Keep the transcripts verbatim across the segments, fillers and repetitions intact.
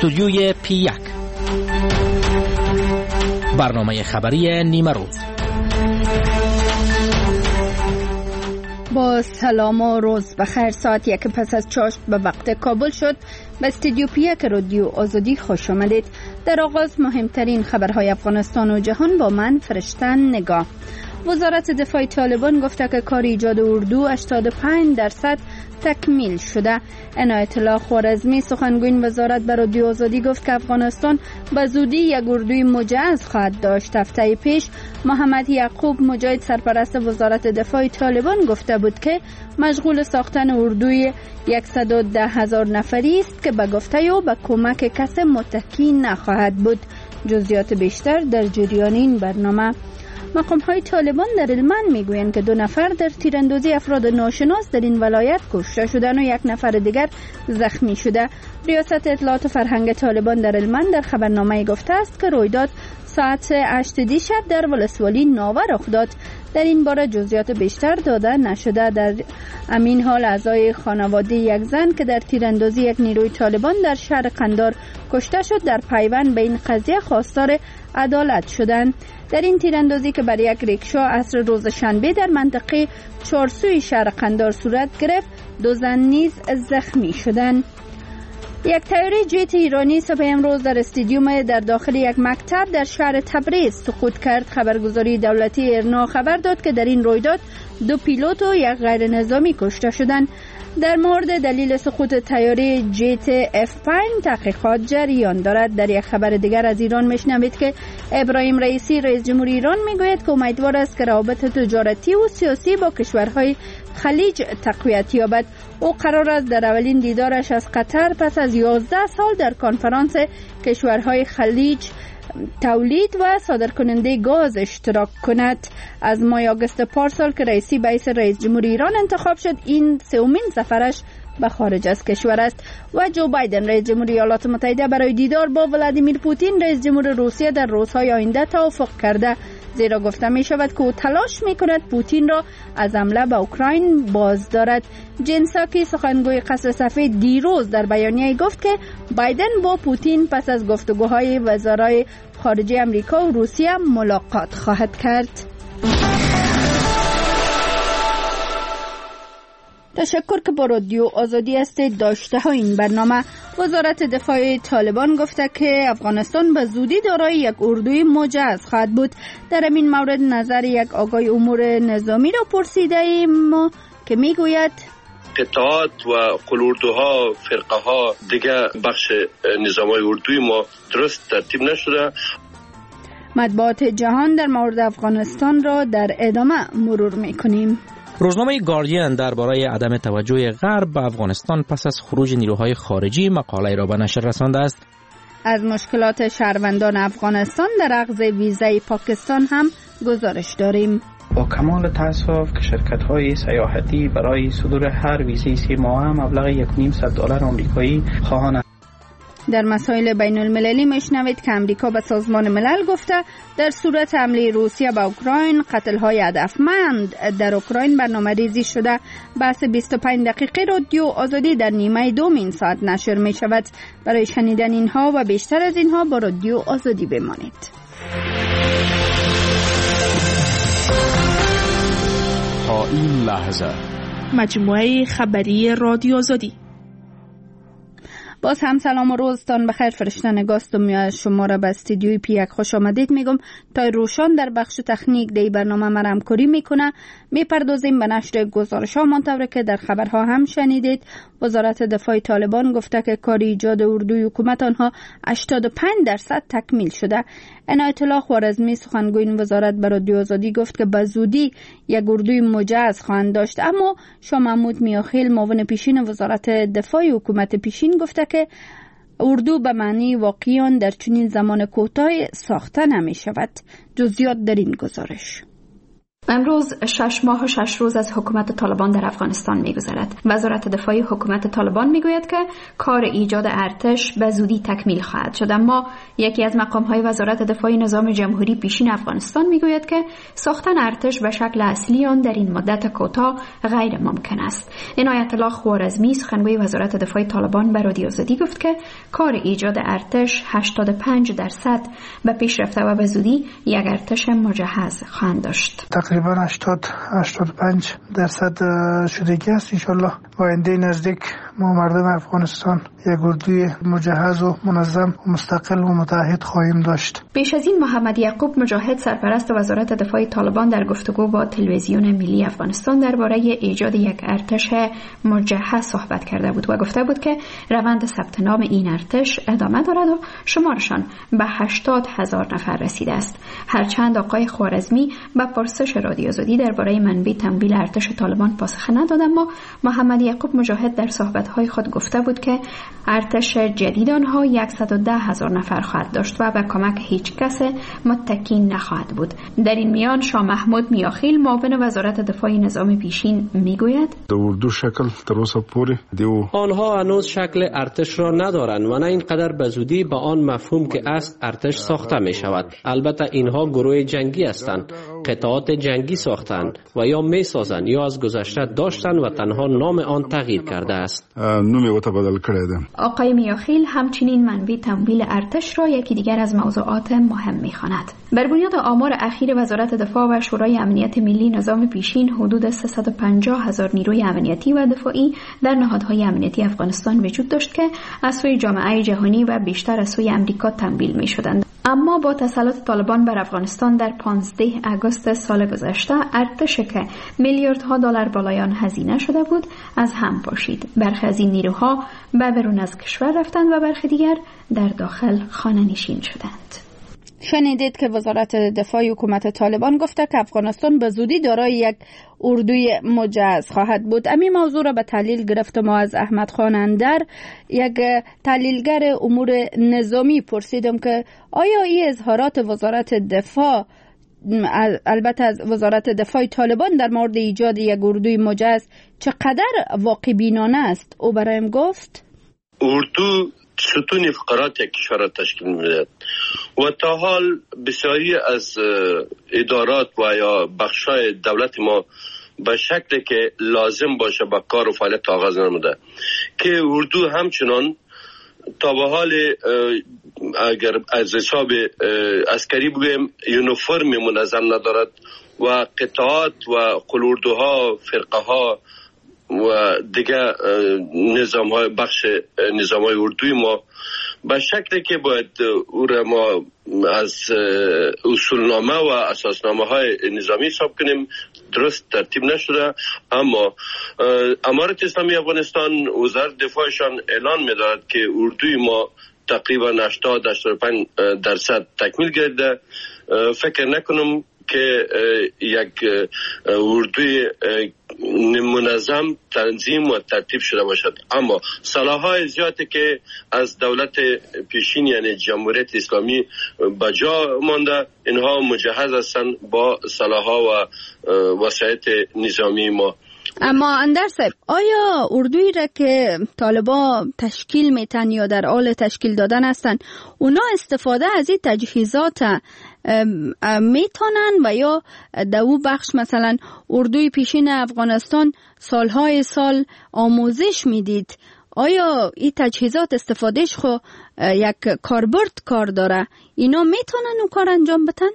استودیوی پی یک، برنامه خبری نیمه روز. با سلام و روز بخیر. ساعت یک پس از چاشت به وقت کابل شد. به استودیو پی یک رادیو آزادی خوش آمدید. در آغاز مهمترین خبرهای افغانستان و جهان با من فرشتن نگاه. وزارت دفاع طالبان گفته که کار ایجاد اردو هشتاد و پنج درصد تکمیل شده. عنایت الله خوارزمی سخنگوی وزارت به رادیو آزادی گفت که افغانستان به زودی یک اردوی مجهز خواهد داشت. هفته پیش محمد یعقوب مجاهد سرپرست وزارت دفاع طالبان گفته بود که مشغول ساختن اردوی صد و ده هزار نفری است که به گفته او به کمک کس متکی نخواهد بود. جزئیات بیشتر در جریان این برنامه. مقام های طالبان در هلمند میگویند که دو نفر در تیراندازی افراد ناشناس در این ولایت کشته شدند و یک نفر دیگر زخمی شده. ریاست اطلاعات و فرهنگ طالبان در هلمند در خبرنامه گفته است که رویداد ساعت هشت دیشب در ولسوالی ناوه رخ داد. در این باره جزئیات بیشتر داده نشده. در همین حال اعضای خانواده یک زن که در تیراندازی یک نیروی طالبان در شهر قندار کشته شد در پیوند به این قضیه خواستار عدالت شدند. در این تیراندازی که بر یک ریکشا عصر روز شنبه در منطقه چارسوی شهر قندار صورت گرفت، دو زن نیز زخمی شدند. یک طیاره جت ایرانی صبح امروز در استادیوم در داخل یک مکتب در شهر تبریز سقوط کرد. خبرگزاری دولتی ایرنا خبر داد که در این رویداد دو پیلوت و یک غیر نظامی کشته شدند. در مورد دلیل سقوط طیاره جت اف پنج تحقیقات جریان دارد. در یک خبر دیگر از ایران میشنوید که ابراهیم رئیسی رئیس جمهور ایران میگوید که امیدوار است که روابط تجارتی و سیاسی با کشورهای خلیج تقویت یابد. او قرار است در اولین دیدارش از قطر پس از یازده سال در کنفرانس کشورهای خلیج تولید و صادرکننده گاز اشتراک کند. از ماه آگوست پارسال که رئیسی به حیث رئیس جمهور ایران انتخاب شد، این سومین سفرش به خارج از کشور است. و جو بایدن رئیس جمهور ایالات متحده برای دیدار با ولادیمیر پوتین رئیس جمهور روسیه در روزهای آینده توافق کرده، زیرا گفته می شود که او تلاش می کند پوتین را از حمله به اوکراین باز دارد. جن ساکی سخنگوی قصر سفید دیروز در بیانیه گفت که بایدن با پوتین پس از گفتگوهای وزرای خارجه امریکا و روسیه ملاقات خواهد کرد. تشکر که با رادیو آزادی هستید. داشته ها این برنامه. وزارت دفاع طالبان گفته که افغانستان به زودی دارای یک اردوی مجهز خواهد بود. در این مورد نظر یک آگای امور نظامی را پرسیده ایم که میگوید قطعات و قلوردوها فرقه ها دیگه بخش نظامای اردوی ما درست ترتیب نشده. مطبوعات جهان در مورد افغانستان را در ادامه مرور میکنیم. روزنامه گاردین درباره عدم توجه غرب به افغانستان پس از خروج نیروهای خارجی مقاله را به نشر رسانده است. از مشکلات شهروندان افغانستان در اخذ ویزای پاکستان هم گزارش داریم. با کمال تأسف که شرکت‌های سیاحتی برای صدور هر ویزای سی ماهه مبلغ یک و نیم صد دلار آمریکایی خواهند. در مسائل بین المللی میشنوید که امریکا به سازمان ملل گفته در صورت حمله روسیه به اوکراین قتل‌های هدفمند در اوکراین برنامه ریزی شده. بحث بیست و پنج دقیقه رادیو آزادی در نیمه دوم این ساعت نشر می شود. برای شنیدن اینها و بیشتر از اینها با رادیو آزادی بمانید. تا این لحظه مجموعه خبری رادیو آزادی. باز هم سلام و روزتان بخیر. فرشتن نگاستم یا شما را به استودیوی پی یک خوش آمدید میگم. تا روشان در بخش تکنیک دی برنامه ما همکاری میکنه. میپردازیم به نشر گزارش ها منطوری که در خبرها هم شنیدید. وزارت دفاع طالبان گفته که کار ایجاد اردوی حکومت آنها هشتاد و پنج درصد تکمیل شده. عنایت الله خوارزمی سخنگوی وزارت به رادیو آزادی گفت که به زودی یک اردوی مجهز خواهند داشت. اما شاه محمود میاخیل معاون پیشین وزارت دفاع حکومت پیشین گفته که اردو به معنی واقعی در چنین زمان کوتاه ساخته نمی شود. جزئیات در این گزارش. امروز شش ماه و شش روز از حکومت طالبان در افغانستان می‌گذرد. وزارت دفاع حکومت طالبان میگوید که کار ایجاد ارتش به زودی تکمیل خواهد شد، اما یکی از مقام‌های وزارت دفاع نظام جمهوری پیشین افغانستان میگوید که ساختن ارتش به شکل اصلی آن در این مدت کوتاه غیر ممکن است. عنایت الله خوارزمی سخنگوی وزارت دفاع طالبان به رادیو آزادی گفت که کار ایجاد ارتش هشتاد و پنج درصد به پیش رفته و به زودی یک ارتش مجهز خواهند داشت. تقریبا هشتاد هشتاد و پنج درصد شدگی است. انشالله با آینده نزدیک ما مردم افغانستان یک اردوی مجهز و منظم و مستقل و متحد خواهیم داشت. پیش از این محمد یعقوب مجاهد سرپرست وزارت دفاع طالبان در گفتگو با تلویزیون ملی افغانستان درباره ایجاد یک ارتش مجهز صحبت کرده بود و گفته بود که روند ثبت نام این ارتش ادامه دارد و شمارشان به هشتاد هزار نفر رسیده است. هرچند آقای خوارزمی به پرسش رادیو آزادی درباره منبع تمویل ارتش طالبان پاسخ نداد، اما محمد یعقوب مجاهد در صحبت‌های خود گفته بود که ارتش جدید آنها صد و ده هزار نفر خواهد داشت و به کمک هیچ کس متکی نخواهد بود. در این میان شاه محمود میاخیل معاون وزارت دفاع نظام پیشین میگوید در اردو شکل تروسا پوری دیو آنها هنوز شکل ارتش را ندارند و نه اینقدر به زودی با آن مفهوم که است ارتش ساخته می شود. البته اینها گروه جنگی هستند، قطعات جنگی ساختند و یا می سازند یا از گذشته داشتند و تنها نام آن تغییر کرده است. نومی او تبدل کرده. آقای میاخیل همچنین منبع تمویل ارتش را یکی دیگر از موضوعات مهم می‌خواند. بر بنیاد آمار اخیر وزارت دفاع و شورای امنیت ملی نظام پیشین حدود سیصد و پنجاه هزار نیروی امنیتی و دفاعی در نهادهای امنیتی افغانستان وجود داشت که از سوی جامعه جهانی و بیشتر از سوی امریکا تمویل می‌شدند. اما با تسلط طالبان بر افغانستان در پانزده آگوست سال گذشته ارتشی که میلیاردها دلار بالای آن هزینه شده بود از هم پاشید. برخی از این نیروها به بیرون از کشور رفتند و برخی دیگر در داخل خانه نشین شدند. شنیدید که وزارت دفاع حکومت طالبان گفته که افغانستان به زودی دارای یک اردوی مجهز خواهد بود. امی موضوع را به تحلیل گرفت ما از احمد خان اندر، یک تحلیلگر امور نظامی، پرسیدم که آیا این اظهارات وزارت دفاع، البته از وزارت دفاع طالبان، در مورد ایجاد یک اردوی مجهز چقدر واقع بینانه است؟ او برایم گفت اردو ستون فقرات یک کشور را تشکیل می‌دهد و تا حال بسیاری از ادارات و یا بخشای دولت ما به شکلی که لازم باشه با کار و فعالیت آغاز نموده که اردو همچنان تا به حال اگر از حساب عسکری بگویم یونیفرم منظم ندارد و قطعات و قلوردوها، فرقه ها و دیگه نظام های بخش نظام های اردوی ما به شکلی که باید او را ما از اصولنامه و اساسنامه های نظامی حساب کنیم درست ترتیب نشده. اما امارت اسلامی افغانستان وزارت دفاعشان اعلان می‌دارد که اردوی ما تقریبا هشتاد تا هشتاد و پنج درصد تکمیل گرده. فکر نکنم که یک اردوی منظم تنظیم و ترتیب شده باشد، اما سلاح‌های زیادی که از دولت پیشین یعنی جمهوریت اسلامی به جا مانده اینها مجهز هستند با سلاح‌ها و وسایط نظامی ما. اما اندر صاحب، آیا اردویی را که طالبان تشکیل میتن یا در حال تشکیل دادن هستن اونا استفاده از این تجهیزات میتونن و یا در او بخش مثلا اردوی پیشین افغانستان سالهای سال آموزش میدید، آیا این تجهیزات استفادهش خو یک کاربرد کار داره، اینا میتونن اون کار انجام بدن؟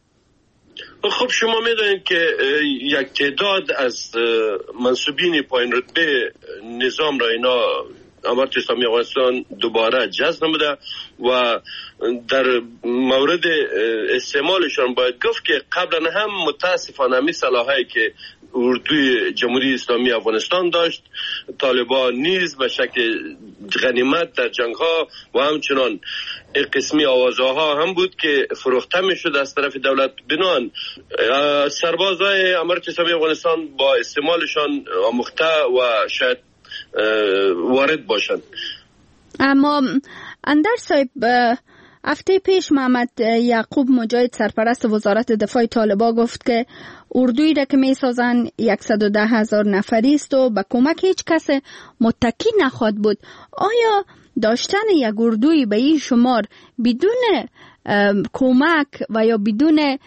خب شما میدونید که یک تعداد از منصوبین پایین رتبه نظام را اینا امارت اسلامی افغانستان دوباره جذب نموده و در مورد استعمالشان باید گفت که قبلا هم متاسفانه می صلاحایی که اردوی جمهوری اسلامی افغانستان داشت طالبان نیز به شکل غنیمت در جنگ ها و همچنان قسمی آوازها هم بود که فروخته می شد از طرف دولت. بنان سربازای امارت اسلامی افغانستان با استعمالشان آموخته و شاید وارد باشند. اما اندر صاحب، هفته پیش محمد یعقوب مجاهد سرپرست وزارت دفاع طالبان گفت که اردویی را که می سازند صد و ده هزار نفری است و به کمک هیچ کس متکی نخواهد بود. آیا داشتن یک اردوی به این شمار بدون کمک و یا بدون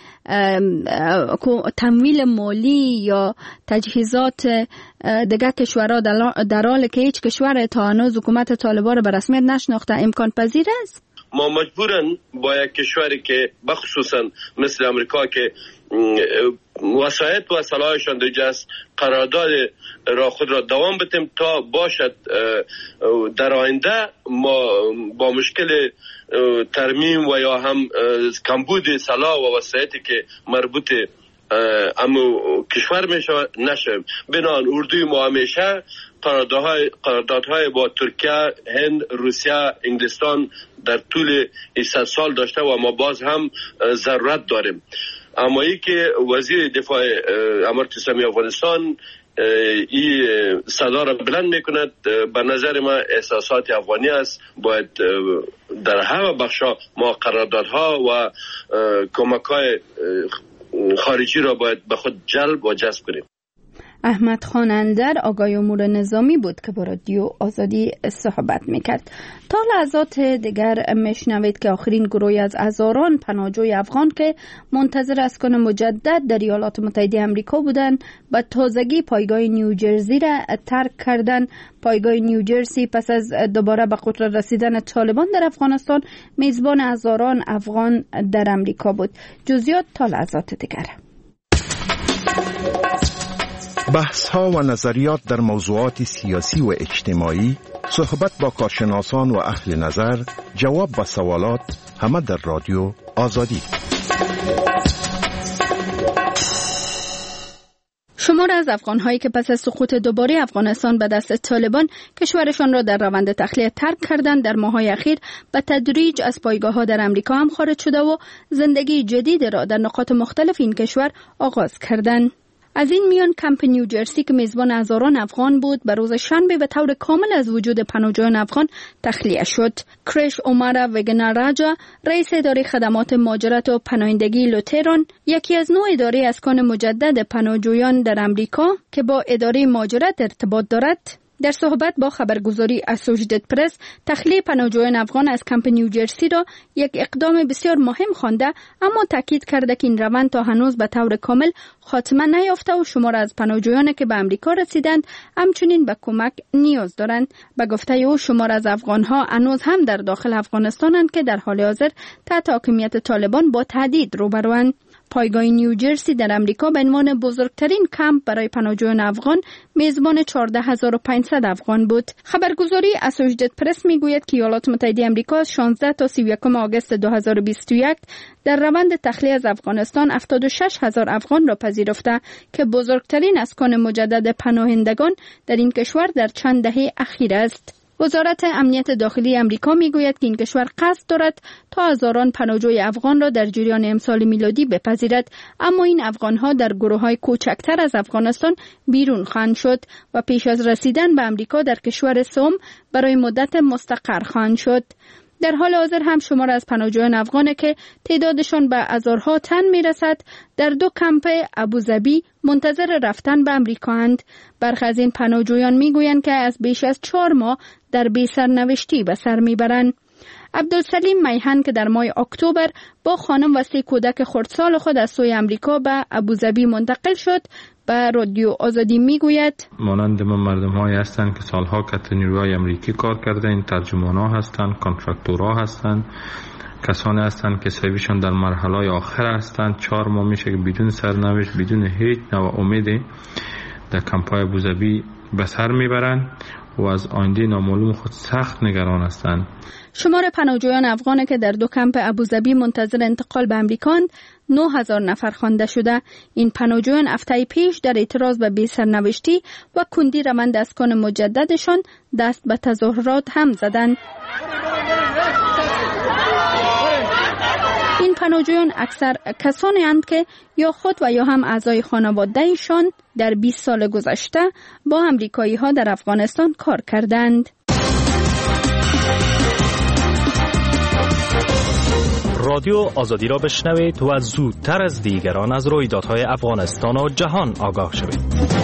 تمویل مالی یا تجهیزات دیگر کشورها در حالی که هیچ کشور تا هنوز حکومت طالبان را به رسمیت نشناخته امکان پذیر است؟ ما مجبورن با یک کشوری که بخصوصا مثل امریکا که وسایط و صلاحشان دیگه است قرارداد را خود را دوام بدیم تا باشد در آینده ما با مشکل ترمیم و یا هم کمبود صلاح و وسایطی که مربوط امو کشور میشه نشه. بنان اردوی ما همیشه قراردادهای قراردادهای با ترکیه، هند، روسیه، انگلستان در طول صد سال داشته و ما باز هم ضرورت داریم. اما ای که وزیر دفاع امارت اسلامی افغانستان این صدا را بلند میکند، به نظر ما احساسات افغانی است. باید در همه بخشا ما قراردادها و کمک‌های خارجی را باید به خود جلب و جذب کنیم. احمد خان اندر آقای امور نظامی بود که با رادیو آزادی صحبت میکرد. تا لحظات دیگر میشنوید که آخرین گروهی از هزاران پناهجوی افغان که منتظر اسکان مجدد در ایالات متحده آمریکا بودند به تازگی پایگاه نیوجرسی را ترک کردند. پایگاه نیوجرسی پس از دوباره به قدرت رسیدن طالبان در افغانستان میزبان هزاران افغان در آمریکا بود. جزئیات تا لحظات دیگر. بحث ها و نظریات در موضوعات سیاسی و اجتماعی، صحبت با کارشناسان و اهل نظر، جواب به سوالات، همه در رادیو آزادی. شمار از افغان‌هایی که پس از سقوط دوباره افغانستان به دست طالبان کشورشان را در روند تخلیه ترک کردند، در ماه‌های اخیر به تدریج از پایگاه‌ها در امریکا هم خارج شده و زندگی جدید را در نقاط مختلف این کشور آغاز کردند. از این میان کمپ نیوجرسی که میزبان هزاران افغان بود به روز شنبه به طور کامل از وجود پناهجویان افغان تخلیه شد. کریش اومارا وگناراجا، رئیس اداره خدمات مهاجرت و پناهندگی لوتران، یکی از نوع اداره اسکان مجدد پناهجویان در امریکا که با اداره مهاجرت ارتباط دارد، در صحبت با خبرگزاری اسوشییتد پرس تخلیه پناهجویان افغان از کمپ نیوجرسی را یک اقدام بسیار مهم خوانده، اما تاکید کرده که این روند تا هنوز به طور کامل خاتمه نیافته و شمار از پناهجویان که به امریکا رسیدند همچنین به کمک نیاز دارند. به گفته او شمار از افغانها هنوز هم در داخل افغانستانند که در حال حاضر تحت حاکمیت طالبان با تهدید روبروند. پایگاه نیوجرسی در امریکا به عنوان بزرگترین کمپ برای پناهجویان افغان میزبان چهارده هزار و پانصد افغان بود. خبرگزاری اسوشییتد پرس میگوید که ایالات متحده آمریکا از شانزده تا سی و یک آگوست دو هزار و بیست و یک در روند تخلیه از افغانستان هفتاد و شش هزار افغان را پذیرفته که بزرگترین اسکان مجدد پناهندگان در این کشور در چند دهه اخیر است. وزارت امنیت داخلی امریکا میگوید که این کشور قصد دارد تا هزاران پناهجوی افغان را در جریان امسال میلادی بپذیرد، اما این افغانها در گروه‌های کوچکتر از افغانستان بیرون خواهند شد و پیش از رسیدن به امریکا در کشور سوم برای مدت مستقر خواهند شد. در حال حاضر هم شمار از پناهجویان افغان که تعدادشان به هزارها تن میرسد در دو کمپ ابوظبی منتظر رفتن به امریکا اند. برخی از این پناهجویان میگویند که از بیش از چهار ماه در بی سرنوشتی به سر میبرند. عبدالسلیم میهن که در ماه اکتبر با خانم و سه کودک خردسال خود از سوی امریکا به ابوظبی منتقل شد به رادیو آزادی میگوید مانند ما مردم هایی هستند که سالها که نیروهای امریکی کار کرده، این ترجمان ها هستند، کانترکتورها هستند، کسانی هستند که صاحبشان در مرحله آخر هستند. چهار ماه میشه که بدون سرنوشت، بدون هیچ نوع امیدی در کمپای ابوظبی به سر میبرند و از آینده نامعلوم خود سخت نگران هستند. شمار پناهجویان افغان که در دو کمپ ابوظبی منتظر انتقال به امریکاند نه هزار نفر خوانده شده. این پناهجویان هفته پیش در اعتراض به بی‌سرنوشتی و کندی روند اسکان مجددشان دست به تظاهرات هم زدند. این پناهجویان اکثر کسانی اند که یا خود و یا هم اعضای خانواده‌شان در بیست سال گذشته با امریکایی ها در افغانستان کار کردند. رادیو آزادی را بشنوید و زودتر از دیگران از رویدادهای افغانستان و جهان آگاه شوید.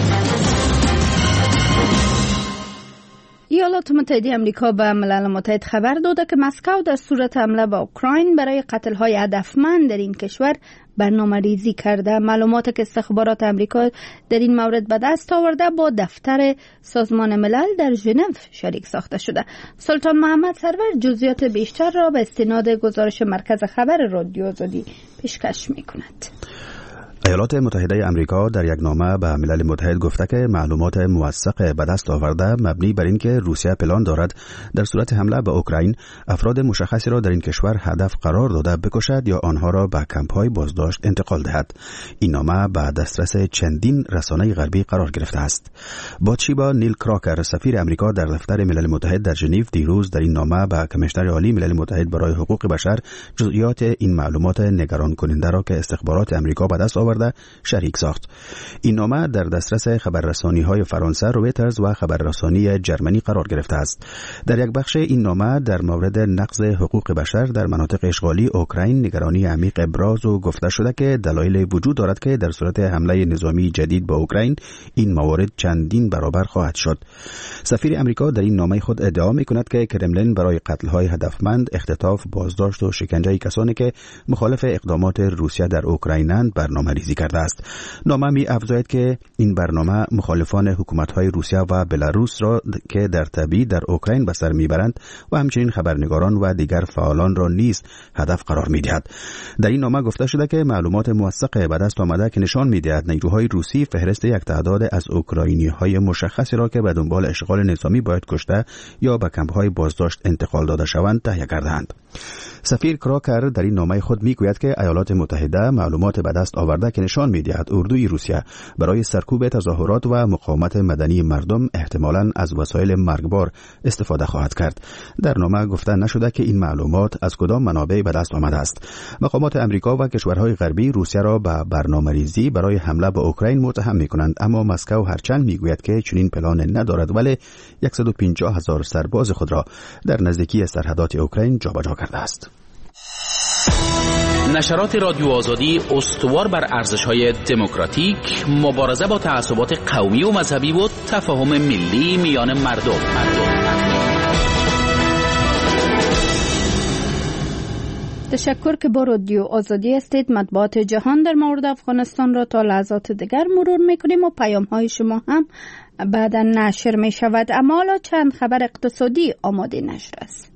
ایالات متحده آمریکا به ملل متحد خبر داده که مسکو در صورت حمله به اوکراین برای قتل‌های هدفمند در این کشور برنامه ریزی کرده. معلوماتی که استخبارات آمریکا در این مورد به دست آورده با دفتر سازمان ملل در ژنو شریک ساخته شده. سلطان محمد سرور جزئیات بیشتر را به استناد گزارش مرکز خبر رادیو آزادی پیشکش می‌کند. ایالات متحده آمریکا در یک نامه به ملل متحد گفته که معلومات موثق به دست آورده مبنی بر اینکه روسیه پلان دارد در صورت حمله به اوکراین افراد مشخصی را در این کشور هدف قرار داده بکشد یا آنها را به کمپ‌های بازداشت انتقال دهد. این نامه به دسترس چندین رسانه غربی قرار گرفته است. باتشیبا نیل کراکر سفیر آمریکا در دفتر ملل متحد در ژنو دیروز در این نامه به کمیشنر عالی ملل متحد برای حقوق بشر جزئیات این معلومات نگران کننده را که استخبارات آمریکا به دست آورده شریک ساخت. این نامه در دسترس خبررسانی‌های فرانسه، رویترز و خبررسانی جرمنی قرار گرفته است. در یک بخش این نامه در مورد نقض حقوق بشر در مناطق اشغالی اوکراین نگرانی عمیق ابراز و گفته شده که دلایل وجود دارد که در صورت حمله نظامی جدید به اوکراین این موارد چندین برابر خواهد شد. سفیر آمریکا در این نامه خود ادعا می‌کند که کرملین برای قتل‌های هدفمند، اختطاف، بازداشت و شکنجه کسانی که مخالف اقدامات روسیه در اوکراینند برنامه‌ریزی کرده است. نامه می افزاید که این برنامه مخالفان حکومت‌های روسیه و بلاروس را که در تبعید در اوکراین به سر میبرند و همچنین خبرنگاران و دیگر فعالان را نیز هدف قرار می‌دهد. در این نامه گفته شده که معلومات موثق به دست آمده که نشان می‌دهد نیروهای روسی فهرست یک تعداد از اوکراینی‌های مشخصی را که به دنبال اشغال نظامی باید کشته یا به کمپ‌های بازداشت انتقال داده شوند تهیه کرده‌اند. سفیر کراکر در این نامه خود میگوید که ایالات متحده معلومات به دست آورده که نشان می‌دهد اردوی روسیه برای سرکوب تظاهرات و مقاومت مدنی مردم احتمالاً از وسایل مرگبار استفاده خواهد کرد. در نامه گفته نشده که این معلومات از کدام منابع به دست آمده است. مقامات آمریکا و کشورهای غربی روسیه را به برنامه‌ریزی برای حمله به اوکراین متهم می‌کنند، اما مسکو هرچند میگوید که چنین پلان ندارد ولی صد و پنجاه هزار سرباز خود را در نزدیکی سرحدات اوکراین جابجا کرده است. نشرات رادیو آزادی استوار بر ارزش‌های دموکراتیک، مبارزه با تعصبات قومی و مذهبی و تفاهم ملی میان مردم. مردم. تشکر که با رادیو آزادی هستید. مطبوعات جهان در مورد افغانستان را تا لحظات دیگر مرور میکنیم و پیام‌های شما هم بعدا نشر می شود. اما حالا چند خبر اقتصادی آماده نشر است.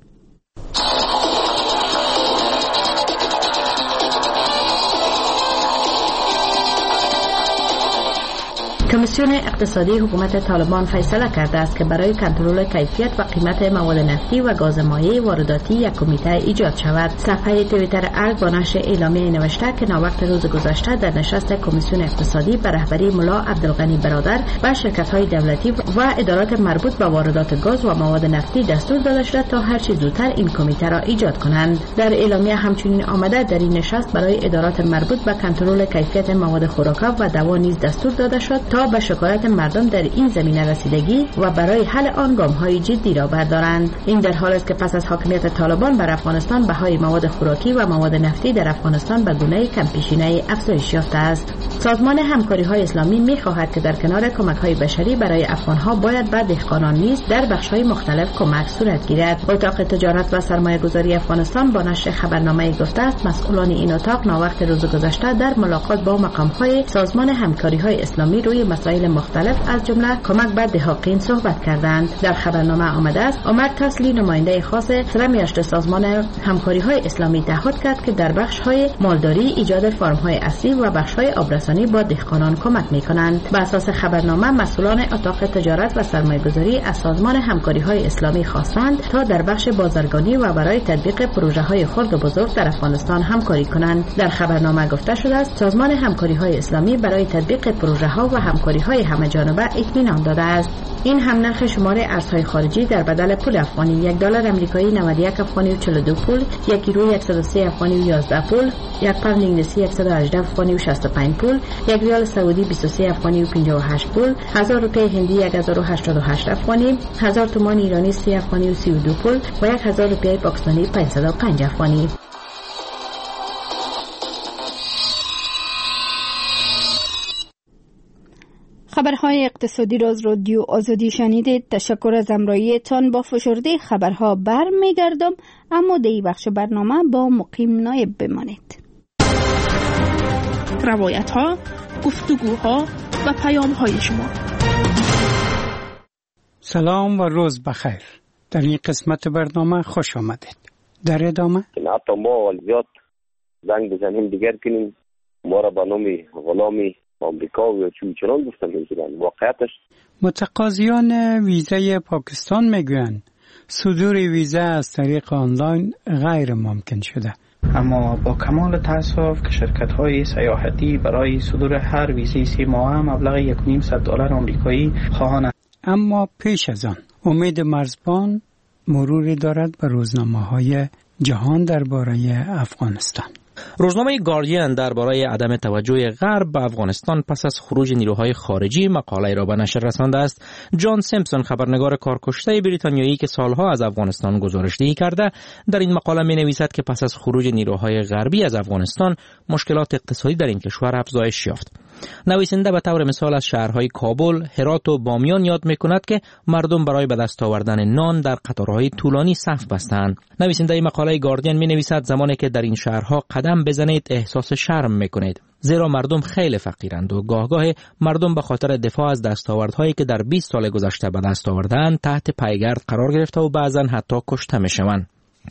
کمیسیون اقتصادی حکومت طالبان فیصله کرده است که برای کنترل کیفیت و قیمت مواد نفتی و گاز مایع وارداتی یک کمیته ایجاد شود. صفحه توییتر ارگ با نشر اعلامیه نوشته که ناوقت روز گذشته در نشست کمیسیون اقتصادی به رهبری ملا عبدالغنی برادر و شرکت‌های دولتی و ادارات مربوط به واردات گاز و مواد نفتی دستور داده شده تا هر چه زودتر این کمیته را ایجاد کنند. در اعلامیه همچنین آمده در این نشست برای ادارات مربوط به کنترل کیفیت مواد خوراکی و دوا نیز دستور داده شد تا به شکایت مردم در این زمینه رسیدگی و برای حل آن گام‌های جدی را بردارند. این در حالی است که پس از حاکمیت طالبان بر افغانستان بهای مواد خوراکی و مواد نفتی در افغانستان به گونه کم پیشینه افزایش یافته است. سازمان همکاری‌های اسلامی می‌خواهد که در کنار کمک‌های بشری برای افغان‌ها باید به دهقانان نیز در بخش‌های مختلف کمک صورت گیرد. اتاق تجارت و سرمایه‌گذاری افغانستان با نشر خبرنامه گفته است مسئولان این اتاق ناوقت روز گذشته در ملاقات با مقام‌های سازمان همکاری‌های اسلامی روی مسائل مختلف از جمله کمک به دهقان صحبت کردند. در خبرنامه آمده است عمر تسلی نماینده خاص سرمیاشت سازمان همکاری‌های اسلامی تعهد کرد که در بخش‌های مالداری ایجاد فرم‌های اصلی و بخش‌های آبرسانی با دهقانان کمک می‌کنند. بر اساس خبرنامه مسئولان اتاق تجارت و سرمایه‌گذاری از سازمان همکاری‌های اسلامی خواستند تا در بخش بازرگانی و برای تطبیق پروژه‌های خرد و بزرگ در افغانستان همکاری کنند. در خبرنامه گفته شده است سازمان همکاری‌های اسلامی برای تطبیق پروژه‌ها و همکاری‌های همه جانبه اطمینان داده است. این هم نرخ شمار ارزهای خارجی در بدل پول افغانی: یک دلار آمریکایی نود و یک افغانی و چهل و دو پول، یک یورو صد و سه افغانی و یازده پول، یک پوند انگلیسی صد و هجده افغانی و شصت و پنج پول، یک ریال سعودی بیست و سه افغانی و پنجاه و هشت پول، هزار روپیه هندی یک هزار و هشتاد و هشت افغانی، هزار تومان ایرانی سه افغانی و سی و دو پول و یک هزار روپیه پاکستانی پانصد و پنج افغانی. خبرهای اقتصادی را از رادیو آزادی شنیدید. تشکر از همراهیتان. با فشرده خبرها برمیگردم، اما در این بخش برنامه با مقیم نایب بمانید. روایت ها، گفتگوها و پیام های شما. سلام و روز بخیر. در این قسمت برنامه خوش آمدید. در ادامه حتی ما والزیاد زنگ بزنیم دیگر کنیم ما را به نام غلامی آمریکا و چون گفتن می‌شدن. واقعیتش متقاضیان ویزای پاکستان میگویند صدور ویزا از طریق آنلاین غیر ممکن شده. اما با کمال تأسف که شرکت‌های سیاحتی برای صدور هر ویزای سه ماهه مبلغ یک و نیم صد دلار آمریکایی خواهند. اما پیش از آن امید مرزبان مروری دارد به روزنامه‌های جهان درباره افغانستان. روزنامه گاردین درباره عدم توجه غرب به افغانستان پس از خروج نیروهای خارجی مقاله را به نشر رسانده است. جان سیمپسون، خبرنگار کارکشته بریتانیایی که سالها از افغانستان گزارشدهی کرده، در این مقاله می نویسد که پس از خروج نیروهای غربی از افغانستان مشکلات اقتصادی در این کشور افزایش یافت. نویسنده به طور مثال از شهرهای کابل، هرات و بامیان یاد می‌کند که مردم برای به دست آوردن نان در قطارهای طولانی صف بستند. نویسنده مقاله گاردین می‌نویسد زمانی که در این شهرها قدم بزنید احساس شرم می‌کنید، زیرا مردم خیلی فقیرند و گاهگاه مردم به خاطر دفاع از دستاوردهایی که در بیست سال گذشته به دست آوردند تحت پایگرد قرار گرفته و بعضاً حتی کشته می‌شوند.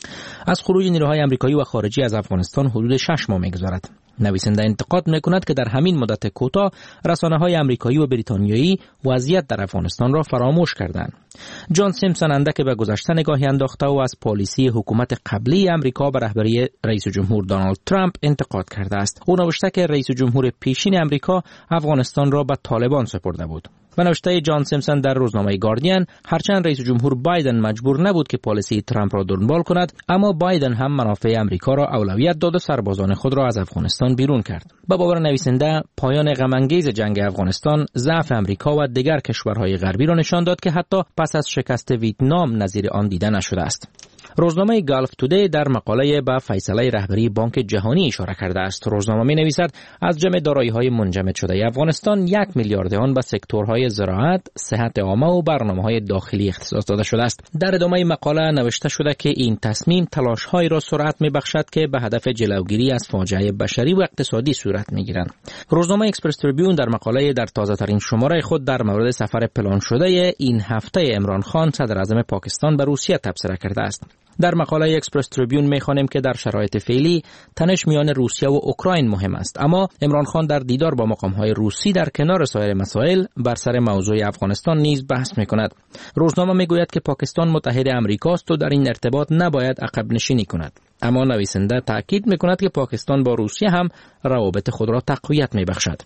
از خروج نیروهای آمریکایی و خارجی از افغانستان حدود شش ماه می‌گذرد. نویسنده انتقاد می‌کند که در همین مدت کوتاه رسانه‌های آمریکایی و بریتانیایی وضعیت در افغانستان را فراموش کردند. جان سیمپسون اندک به گذشته نگاهی انداخته و از پالیسی حکومت قبلی آمریکا به رهبری رئیس جمهور دونالد ترامپ انتقاد کرده است. او نوشته که رئیس جمهور پیشین آمریکا افغانستان را به طالبان سپرده بود. و نوشته جان سیمپسون در روزنامه گاردین، هرچند رئیس جمهور بایدن مجبور نبود که پالیسی ترامپ را دنبال کند، اما بایدن هم منافع آمریکا را اولویت داد و سربازان خود را از افغانستان بیرون کرد. با باور نویسنده، پایان غم‌انگیز جنگ افغانستان ضعف آمریکا و دیگر کشورهای غربی را نشان داد که حتی پس از شکست ویتنام نظیر آن دیده نشده است. روزنامه گالف تودی در مقاله به فیصله رهبری بانک جهانی اشاره کرده است. روزنامه می نویسد از جمع دارایی‌های منجمد شده افغانستان یک میلیارد آن به سکتورهای زراعت، صحت عامه و برنامه‌های داخلی اختصاص داده شده است. در ادامه مقاله نوشته شده که این تصمیم تلاش‌هایی را سرعت می‌بخشد که به هدف جلوگیری از فاجعه بشری و اقتصادی صورت می‌گیرند. روزنامه اکسپرس تریبیون در مقاله در تازه‌ترین شماره خود در مورد سفر پلان شده این هفته عمران خان صدراعظم پاکستان به روسیه تبصره کرده است. در مقاله اکسپرس تریبیون می‌خوانیم که در شرایط فعلی تنش میان روسیه و اوکراین مهم است، اما عمران خان در دیدار با مقام‌های روسی در کنار سایر مسائل بر سر موضوع افغانستان نیز بحث می‌کند. روزنامه می‌گوید که پاکستان متحد آمریکاست و در این ارتباط نباید عقب نشینی کند. اما نویسنده تاکید می‌کند که پاکستان با روسیه هم روابط خود را تقویت می‌بخشد.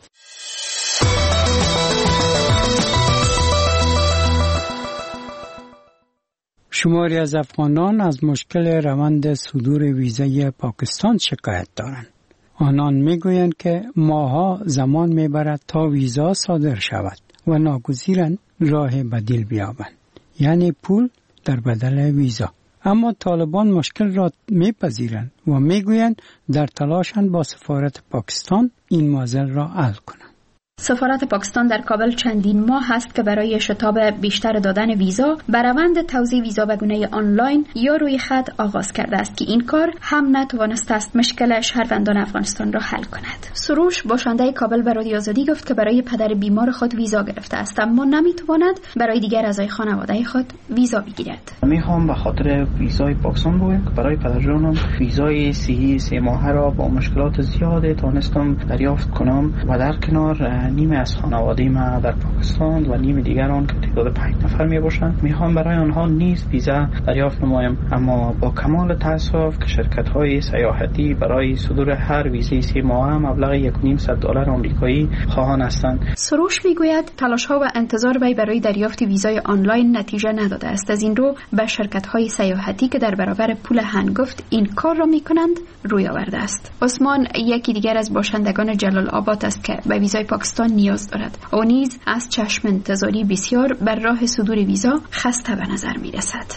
شماری از افغانان از مشکل روند صدور ویزای پاکستان شکایت دارند. آنان میگویند که ماها زمان میبرد تا ویزا صادر شود و ناگزیرند راه بدیل بیابند، یعنی پول در بدل ویزا. اما طالبان مشکل را میپذیرند و میگویند در تلاشند با سفارت پاکستان این معضل را حل کنند. سفارت پاکستان در کابل چندین ماه است که برای شتاب بیشتر دادن ویزا به روند توزیع ویزا به گونه آنلاین یا روی خط آغاز کرده است که این کار هم نتوانسته است مشکل شهروندان افغانستان را حل کند. سروش باشنده کابل به رادیو آزادی گفت که برای پدر بیمار خود ویزا گرفته است، اما نمیتواند برای دیگر اعضای خانواده خود ویزا بگیرد. میخوام به خاطر ویزای پاکستان بگویم که برای پدرجانم ویزای سی سه ماهه را با مشکلات زیاد توانستم دریافت کنم و در کنار نیمه از خانواده ما در پاکستان و نیمه دیگران که تعداد پنج نفر می باشند میخوام برای آنها نیز ویزا دریافت نمایم، اما با کمال تأسف که شرکت های سیاحتی برای صدور هر ویزای سه ماهه مبلغ یک و نیم صد دلار آمریکایی خواهان هستند. سروش میگوید تلاش ها و انتظار وی برای دریافت ویزای آنلاین نتیجه نداده است. از این رو به شرکت های سیاحتی که در برابر پول هنگفت این کار را میکنند روی آورده است. عثمان یکی دیگر از باشندگان جلال آباد است که به ویزای پاکستان نیاز دارد. او نیز از چشم انتظاری بسیار بر راه صدور ویزا خسته به نظر می رسد.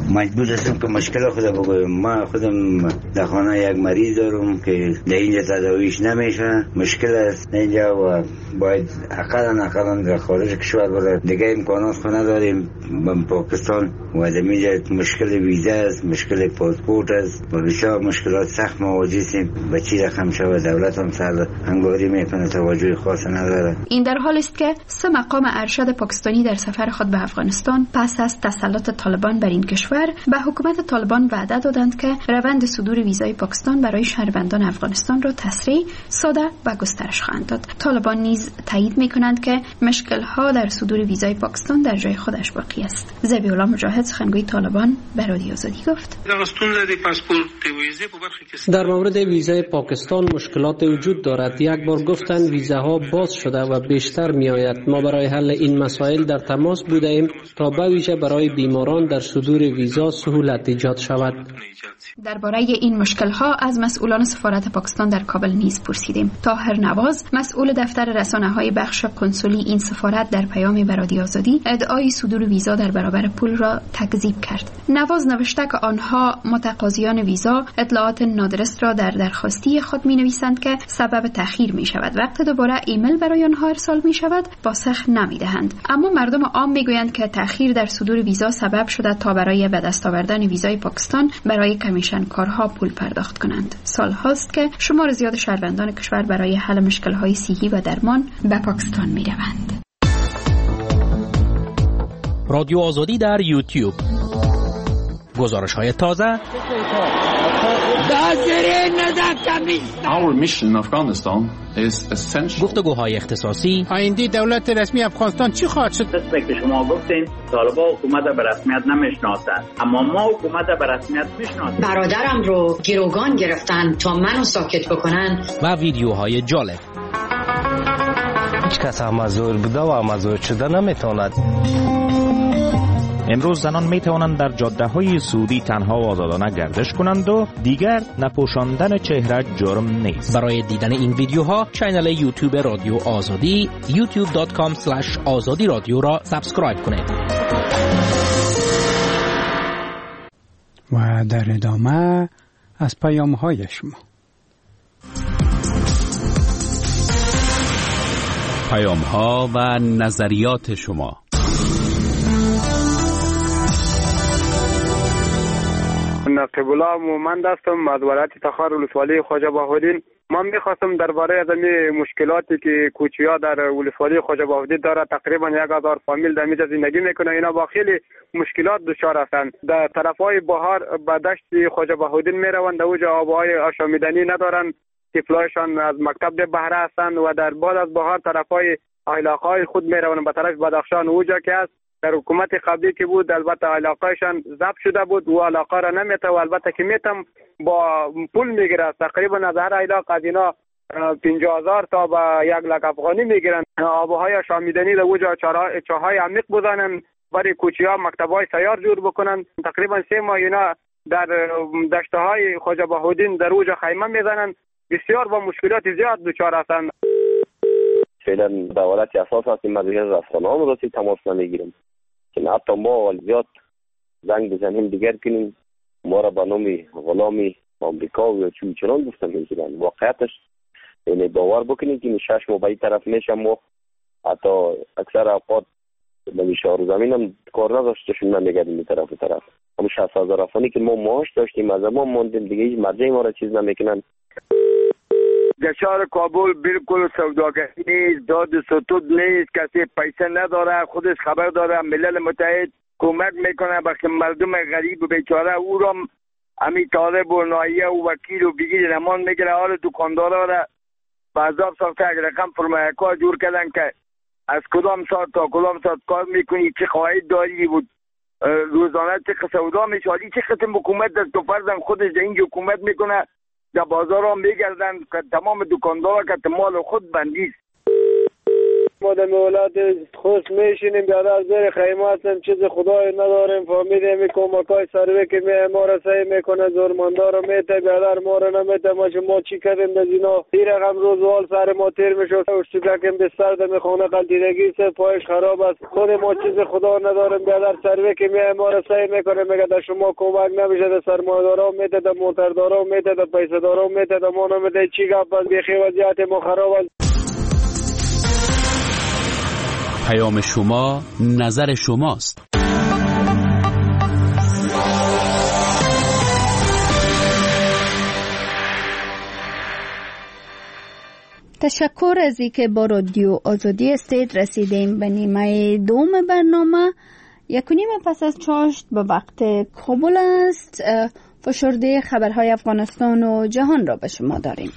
مجبور هستم که مشکل خودم بگویم. ما خودم در خانه یک مریض دارم که در اینجا تداویش نمیشه، مشکل است اینجا و باید اقلا اقلا در خارج کشور بره. دیگه امکانات خود نداریم با پاکستان و در اینجا مشکل ویزا است، مشکل پاسپورت است و بسیار مشکلات سخت مواجه هستیم. به چی رقم شود دولت هم سر هنگاری میکنه، توجه خاص نداره. این در حال است که سه مقام ارشد پاکستانی در سفر خود به افغانستان پس از تسلط طالبان بر این کشور به حکومت طالبان وعده دادند که روند صدور ویزای پاکستان برای شهروندان افغانستان را تسریع، ساده و گسترش خواهند داد. طالبان نیز تایید می‌کنند که مشکل‌ها در صدور ویزای پاکستان در جای خودش باقی است. ذبیح الله مجاهد سخنگوی طالبان به رادیو آزادی گفت: در مورد ویزای پاکستان مشکلات وجود دارد. یک بار گفتند ویزاها باز شده و بیشتر میآید. ما برای حل این مسائل در تماس بودیم تا به ویژه برای بیماران در صدور ویزا سهولت ایجاد شود. درباره این مشکل‌ها از مسئولان سفارت پاکستان در کابل نیز پرسیدیم. طاهر نواز، مسئول دفتر رسانه‌های بخش کنسولی این سفارت، در پیامی به رادیو آزادی ادعای صدور ویزا در برابر پول را تکذیب کرد. نواز نوشته که آنها متقاضیان ویزا اطلاعات نادرست را در درخواستی خود می‌نویسند که سبب تأخیر می‌شود. وقتی دوباره ایمیل برای آنها ارسال می‌شود، پاسخ نمی‌دهند. اما مردم عام می‌گویند که تأخیر در صدور ویزا سبب شده تا برای به دست آوردن ویزای پاکستان برای کمیشن کارها پول پرداخت کنند. سال هاست که شمار زیاد شهروندان کشور برای حل مشکل‌های صحی و درمان به پاکستان می‌روند. رادیو آزادی در یوتیوب. گزارش‌های تازه. Our mission in Afghanistan is essential. گفتگوهای اختصاصی. آینده دولت رسمی افغانستان چی خواهد شد؟ دست که شما گفتین طالبان حکومت به رسمیت نمیشناسند، اما ما حکومت به رسمیت میشناسیم. برادرم رو گروگان گرفتن تا منو ساکت بکنن. و ویدیوهای جالب. هیچ کس هم مزور بوده و مزور شده نمیتواند. امروز زنان می توانند در جاده های سعودی تنها و آزادانه گردش کنند و دیگر نپوشاندن چهره جرم نیست. برای دیدن این ویدیوها کانال یوتیوب رادیو آزادی یوتیوب دات کام اسلش آزادی رادیو را سابسکرایب کنید. و در ادامه از پیام های شما. پیام ها و نظریات شما. نقیب الله مومند هستم از ولایت تخار ولسوالی خواجه بهاءالدین. من میخواستم درباره از این مشکلاتی که کوچیا در ولسوالی خواجه بهاءالدین داره، تقریبا یک هزار فامیل در اینجا زندگی میکنه، اینا با خیلی مشکلات دچار هستند. در طرفای بهار به دشت خواجه بهاءالدین میروند، اونجا آبهای آشامیدنی ندارن، طفلایشان از مکتب به بهره هستند و در بعد از بهار طرفای علاقهای خود میروند به طرف بدخشان، اونجا که است در حکومت قبلی که بود البته علاقهشان ضبط شده بود و علاقه را نمیته و البته که میتم با پول میگیره، تقریبا از هر علاقه از اینا پنجاه هزار تا به یک لک افغانی میگیرن. آبهای شامیدنی در اوجا چاهای عمیق بزنن برای کوچیا مکتبهای سیار جور بکنن. تقریبا سه ماه اینا در دشتهای خواجه بهاءالدین در اوجا خیمه میزنن، بسیار با مشکلات زیاد دچار هستند. فعلا دولت اساس هستیم مدیریت رسانه ها راستی تماس نمیگیریم که حتی ما زیاد زنگ بزنیم دیگر کنیم ما را به نام غلامی آمریکا و چون چنان گفتن میگیرن. واقعیتش یعنی باور بکنید که شش ماه به این طرف میشم ما حتی اکثر اوقات به شهر زمین هم کار نداشتشون نمیگردیم این طرف و طرف. همون شصت هزار افغانی که ما معاش داشتیم از ما موندیم دیگه هیچ مرجعی ما را چیز نمیکنن. در شهر کابل بالکل سوداگری نیست، داد ستود نیست، کسی پیسه نداره، خودش خبر داره، ملل متحد کمک میکنه به مردم غریب و بیچاره او را همین طالب و نایه و وکیل و بگیر نمان میگیره. حال دکاندارا را به عذاب ساخته یک رقم فرمایه کار جور کردن که از کدام ساعت تا کدام ساعت کار میکنی، چه خواهید داری بود روزانه چه سودا میشالی، چه قسم حکومت دست تو فرزن خودش در اینجا حکومت میکنه، در بازار هم میگردن که تمام دکاندارا که مال خود بندیست. ما در ولایت خوست میشینیم بیادر زیر خیمه هستیم، چیز خدای نداریم، فهمیدیم کمکای سروی که می ما را سعی میکنه زورمندار رو میته، بیادر ما را نمیته. ما ما چی کردیم در اینا؟ این رقم روزوال سر ما تیر میشد، اشتباکیم بستر در میخونه قلدیدگی سه پایش خراب است. خود ما چیز خدا نداریم، بیادر سروی که می ما را سعی میکنه میگه در شما کمک نمیشه، در سرمایه‌دارا میته، در موتردارا میته، در پیسه‌دارا میته، در ما نمیته. چی گپ است؟ بیخی وضعیت ما خراب است. پیام شما نظر شماست. تشکر از اینکه با رادیو آزادی استید رسیدیم به نیمه دوم برنامه. یک و نیم پس از چاشت به وقت کابل است. فشرده خبرهای افغانستان و جهان را به شما داریم.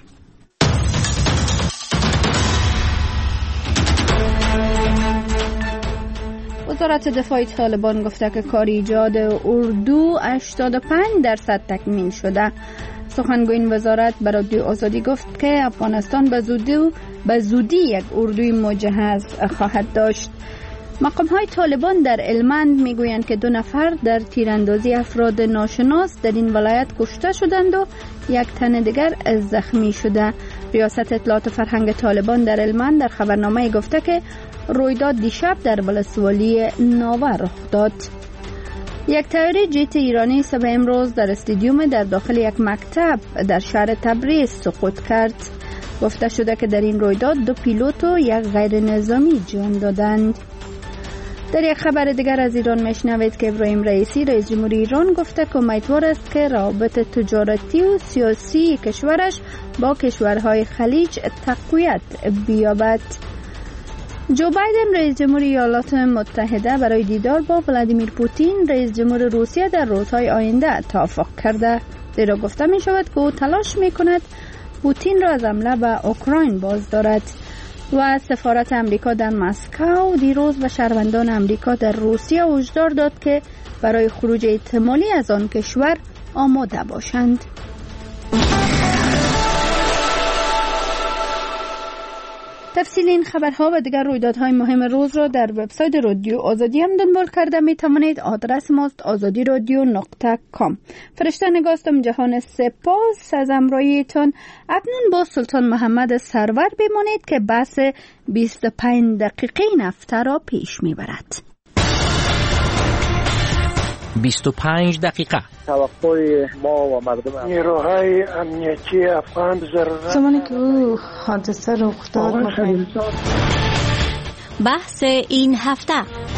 وزارت دفاع طالبان گفته که کار ایجاد اردو هشتاد و پنج درصد تکمیل شده. سخنگوی این وزارت به رادیو آزادی گفت که افغانستان به زودی به زودی یک اردوی مجهز خواهد داشت. مقام‌های طالبان در هلمند میگویند که دو نفر در تیراندازی افراد ناشناس در این ولایت کشته شدند و یک تن دیگر زخمی شده. ریاست اطلاعات فرهنگ طالبان در هلمند در خبرنامه گفته که رویداد دیشب در ولسوالی ناوه رخ داد. یک طیاره جت ایرانی صبح امروز در استادیوم در داخل یک مکتب در شهر تبریز سقوط کرد. گفته شده که در این رویداد دو پیلوت و یک غیر نظامی جان دادند. در یک خبر دیگر از ایران میشنوید که ابراهیم رئیسی رئیس جمهوری ایران گفته که امیدوار است که روابط تجارتی و سیاسی کشورش با کشورهای خلیج تقویت بیابد. جو بایدن رئیس جمهوری ایالات متحده برای دیدار با ولادیمیر پوتین رئیس جمهور روسیه در روزهای آینده توافق کرده، زیرا گفته می شود که او تلاش می کند پوتین را از حمله به اوکراین باز دارد. و سفارت امریکا در مسکو دیروز به شهروندان امریکا در روسیه هشدار داد که برای خروج احتمالی از آن کشور آماده باشند. تفصیل این خبرها و دیگر رویدادهای مهم روز را در وبسایت رادیو آزادی هم دنبال کرده می توانید. آدرس ماست آزادی رادیو نقطه کام. فرشته نگاستم جهان سپاس از همراهیتان. اکنون با سلطان محمد سرور بمانید که بحث بیست و پنج دقیقه این هفته را پیش می برد. بیست و پنج دقیقه توقع ما و مردم نیروهای امنیتی افغان ضرورت زمانی که او حادثه رخ داد. بحث این هفته.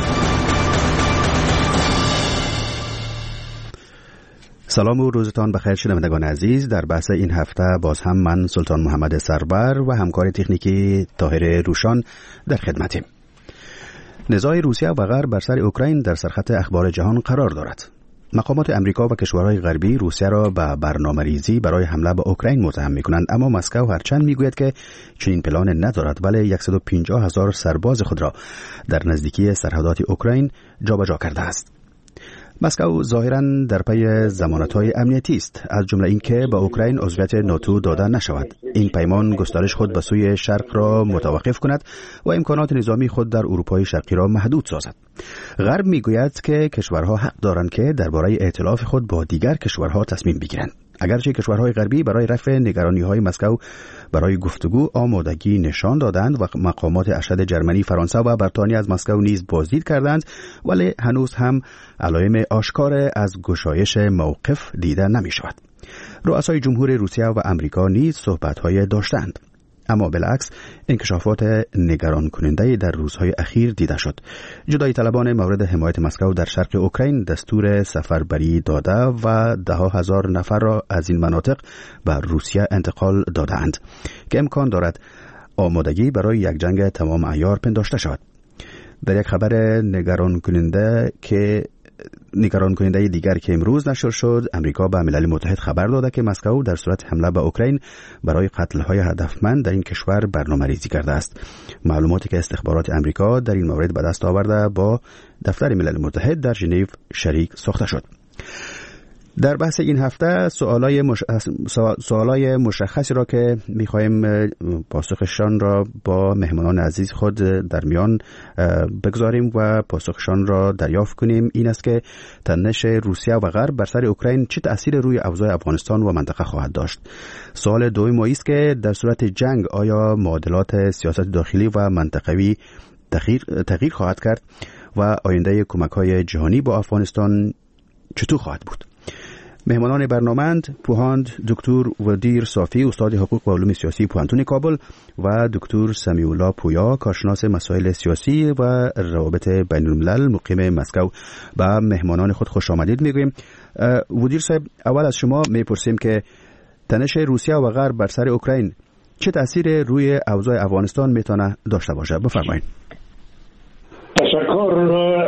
سلام و روزتان بخیر شنوندگان عزیز. در بحث این هفته باز هم من سلطان محمد سرور و همکار تکنیکی طاهر روشان در خدمتیم. نزاع روسیه و غرب بر سر اوکراین در سرخط اخبار جهان قرار دارد. مقامات امریکا و کشورهای غربی روسیه را به برنامه‌ریزی برای حمله به اوکراین متهم می‌کنند، اما مسکو هرچند میگوید که چنین پلان ندارد، ولی صد و پنجاه هزار سرباز خود را در نزدیکی سرحدات اوکراین جابجا کرده است. مسکو ظاهراً در پی ضمانت‌های امنیتی است، از جمله اینکه به اوکراین عضویت ناتو داده نشود. این پیمان گسترش خود به سوی شرق را متوقف کند و امکانات نظامی خود در اروپای شرقی را محدود سازد. غرب میگوید که کشورها حق دارند که درباره ائتلاف خود با دیگر کشورها تصمیم بگیرند. اگرچه کشورهای غربی برای رفع نگرانی‌های مسکو برای گفتگو آمادگی نشان دادند و مقامات ارشد جرمنی، فرانسه و بریتانیا از مسکو نیز بازدید کردند، ولی هنوز هم علائم آشکار از گشایش موقف دیده نمی‌شود. رؤسای جمهور روسیه و امریکا نیز صحبت‌های داشتند، اما بالعکس انکشافات نگران کننده در روزهای اخیر دیده شد. جدایی طلبان مورد حمایت مسکو در شرق اوکراین دستور سفربری داده و ده هزار نفر را از این مناطق به روسیه انتقال دادند که امکان دارد آمادگی برای یک جنگ تمام عیار پنداشته شود. در یک خبر نگران کننده که نگران کننده دیگر که امروز نشر شد، امریکا به ملل متحد خبر داده که مسکو در صورت حمله به اوکراین برای قتل‌های هدفمند در این کشور برنامه‌ریزی کرده است. معلوماتی که استخبارات امریکا در این مورد به دست آورده با دفتر ملل متحد در ژنو شریک ساخته شد. در بحث این هفته سوالای مش... سوالای مشخصی را که می‌خوایم پاسخشان را با مهمانان عزیز خود در میان بگذاریم و پاسخشان را دریافت کنیم این است که تنش روسیه و غرب بر سر اوکراین چه تأثیر روی اوضاع افغانستان و منطقه خواهد داشت. سوال دوم است که در صورت جنگ آیا معادلات سیاست داخلی و منطقوی تغییر تغییر خواهد کرد و آینده کمک‌های جهانی با افغانستان چطور خواهد بود؟ مهمانان برنامه‌اند پوهاند دکتر ودیر صافی استاد حقوق و علوم سیاسی پوهنتون کابل و دکتر سمیع الله پویا کارشناس مسائل سیاسی و روابط بین الملل مقیم مسکو. با مهمانان خود خوش آمدید میگویم. ودیر صاحب، اول از شما میپرسیم که تنش روسیه و غرب بر سر اوکراین چه تأثیر روی اوضاع افغانستان میتونه داشته باشه؟ بفرمایید. تشکر.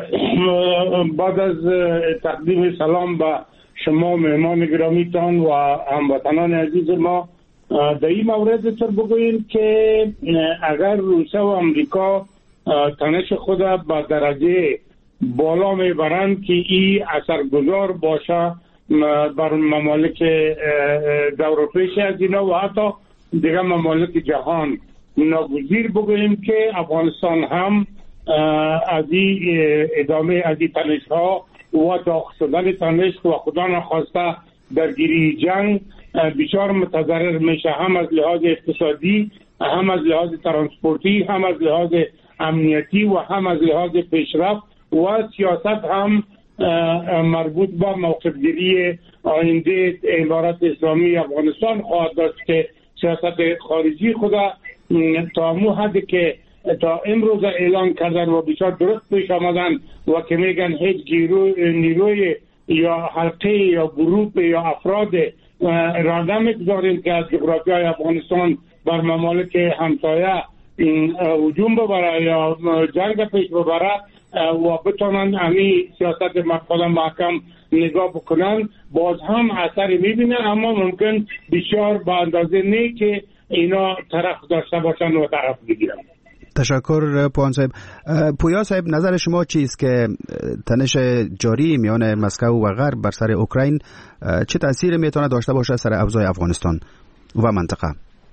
بعد از تقدیم سلام به شما مهمان گرامیتان و هموطنان عزیز ما، در این مورد تر بگوییم که اگر روسیه و امریکا تنش خود به درجه بالا میبرند که این اثرگذار باشه بر ممالک دور پیش از اینا و حتی دیگر ممالک جهان، ناگزیر بگوییم که افغانستان هم از این ادامه از این تنش ها و داغ شدن تنش و خدا نخواسته درگیری جنگ بسیار متضرر میشه، هم از لحاظ اقتصادی، هم از لحاظ ترانسپورتی، هم از لحاظ امنیتی و هم از لحاظ پیشرفت و سیاست هم مربوط به موقف گیری آینده امارت اسلامی افغانستان خواهد داشت که سیاست خارجی خدا تا مو حدی که تا امروز اعلان کردن و بسیار درست پیش آمدن و که میگن هیچ نیروی یا حلقه یا گروپ یا افراد را نمیگذاریم که از جغرافیای افغانستان بر ممالک همسایه هجوم ببره یا جنگ پیش ببره و بتونن امی سیاست مقاله محکم نگاه بکنن، باز هم اثر میبینه، اما ممکن بسیار به اندازه نه که اینا طرف داشته باشن و طرف بگیرن. تشکر پوهان صاحب. پویا صاحب، نظر شما چیست که تنش جاری میان مسکو و غرب بر سر اوکراین چه تأثیر میتونه داشته باشه سر اوضاع افغانستان و منطقه؟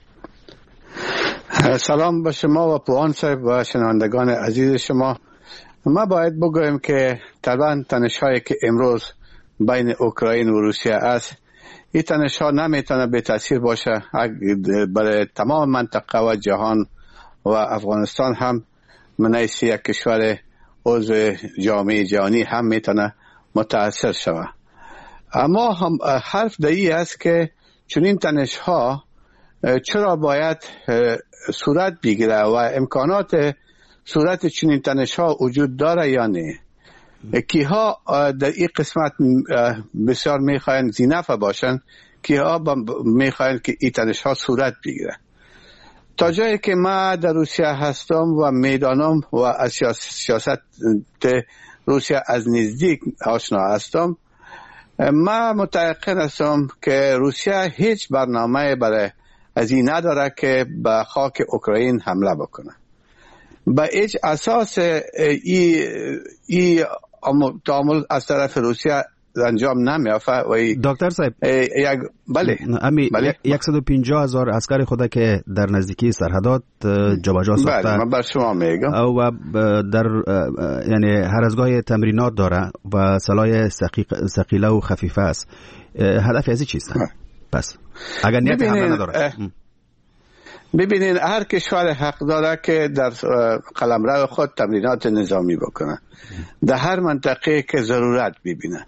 سلام به شما و پوهان صاحب و شنوندگان عزیز شما. ما باید بگویم که طبعا تنش هایی که امروز بین اوکراین و روسیه است، این تنش ها نمیتونه به تأثیر باشه برای تمام منطقه و جهان و افغانستان هم منیسی یک کشور عضو جامعه جهانی هم میتونه متاثر شود. اما هم حرف دایی است که چنین تنش ها چرا باید صورت بگیره و امکانات صورت چنین تنش ها وجود داره یا نه. کیها در این قسمت بسیار میخواین زینف باشن، کیها میخواین که این تنش ها صورت بگیره. تا جایی که ما در روسیه هستم و میدانم و از سیاست روسیه از نزدیک آشنا هستم، ما متأکد هستم که روسیه هیچ برنامه برای از این نداره که به خاک اوکراین حمله بکنه. به هیچ اساس ای ای تعامل از طرف روسیه انجام نمیافته. و دکتر صاحب، یک بله امی بله. صد و پنجاه هزار عسکر خود که در نزدیکی سرحدات جابجا ساخته، بله من بر شما میگم، و در یعنی هر ازگاه تمرینات داره و سلاح ثقیله و خفیفه است. هدف از چیست؟ پس اگر نیت حمله نداره، ببینین هر کشور حق داره که در قلمرو خود تمرینات نظامی بکنه در هر منطقه که ضرورت ببینه.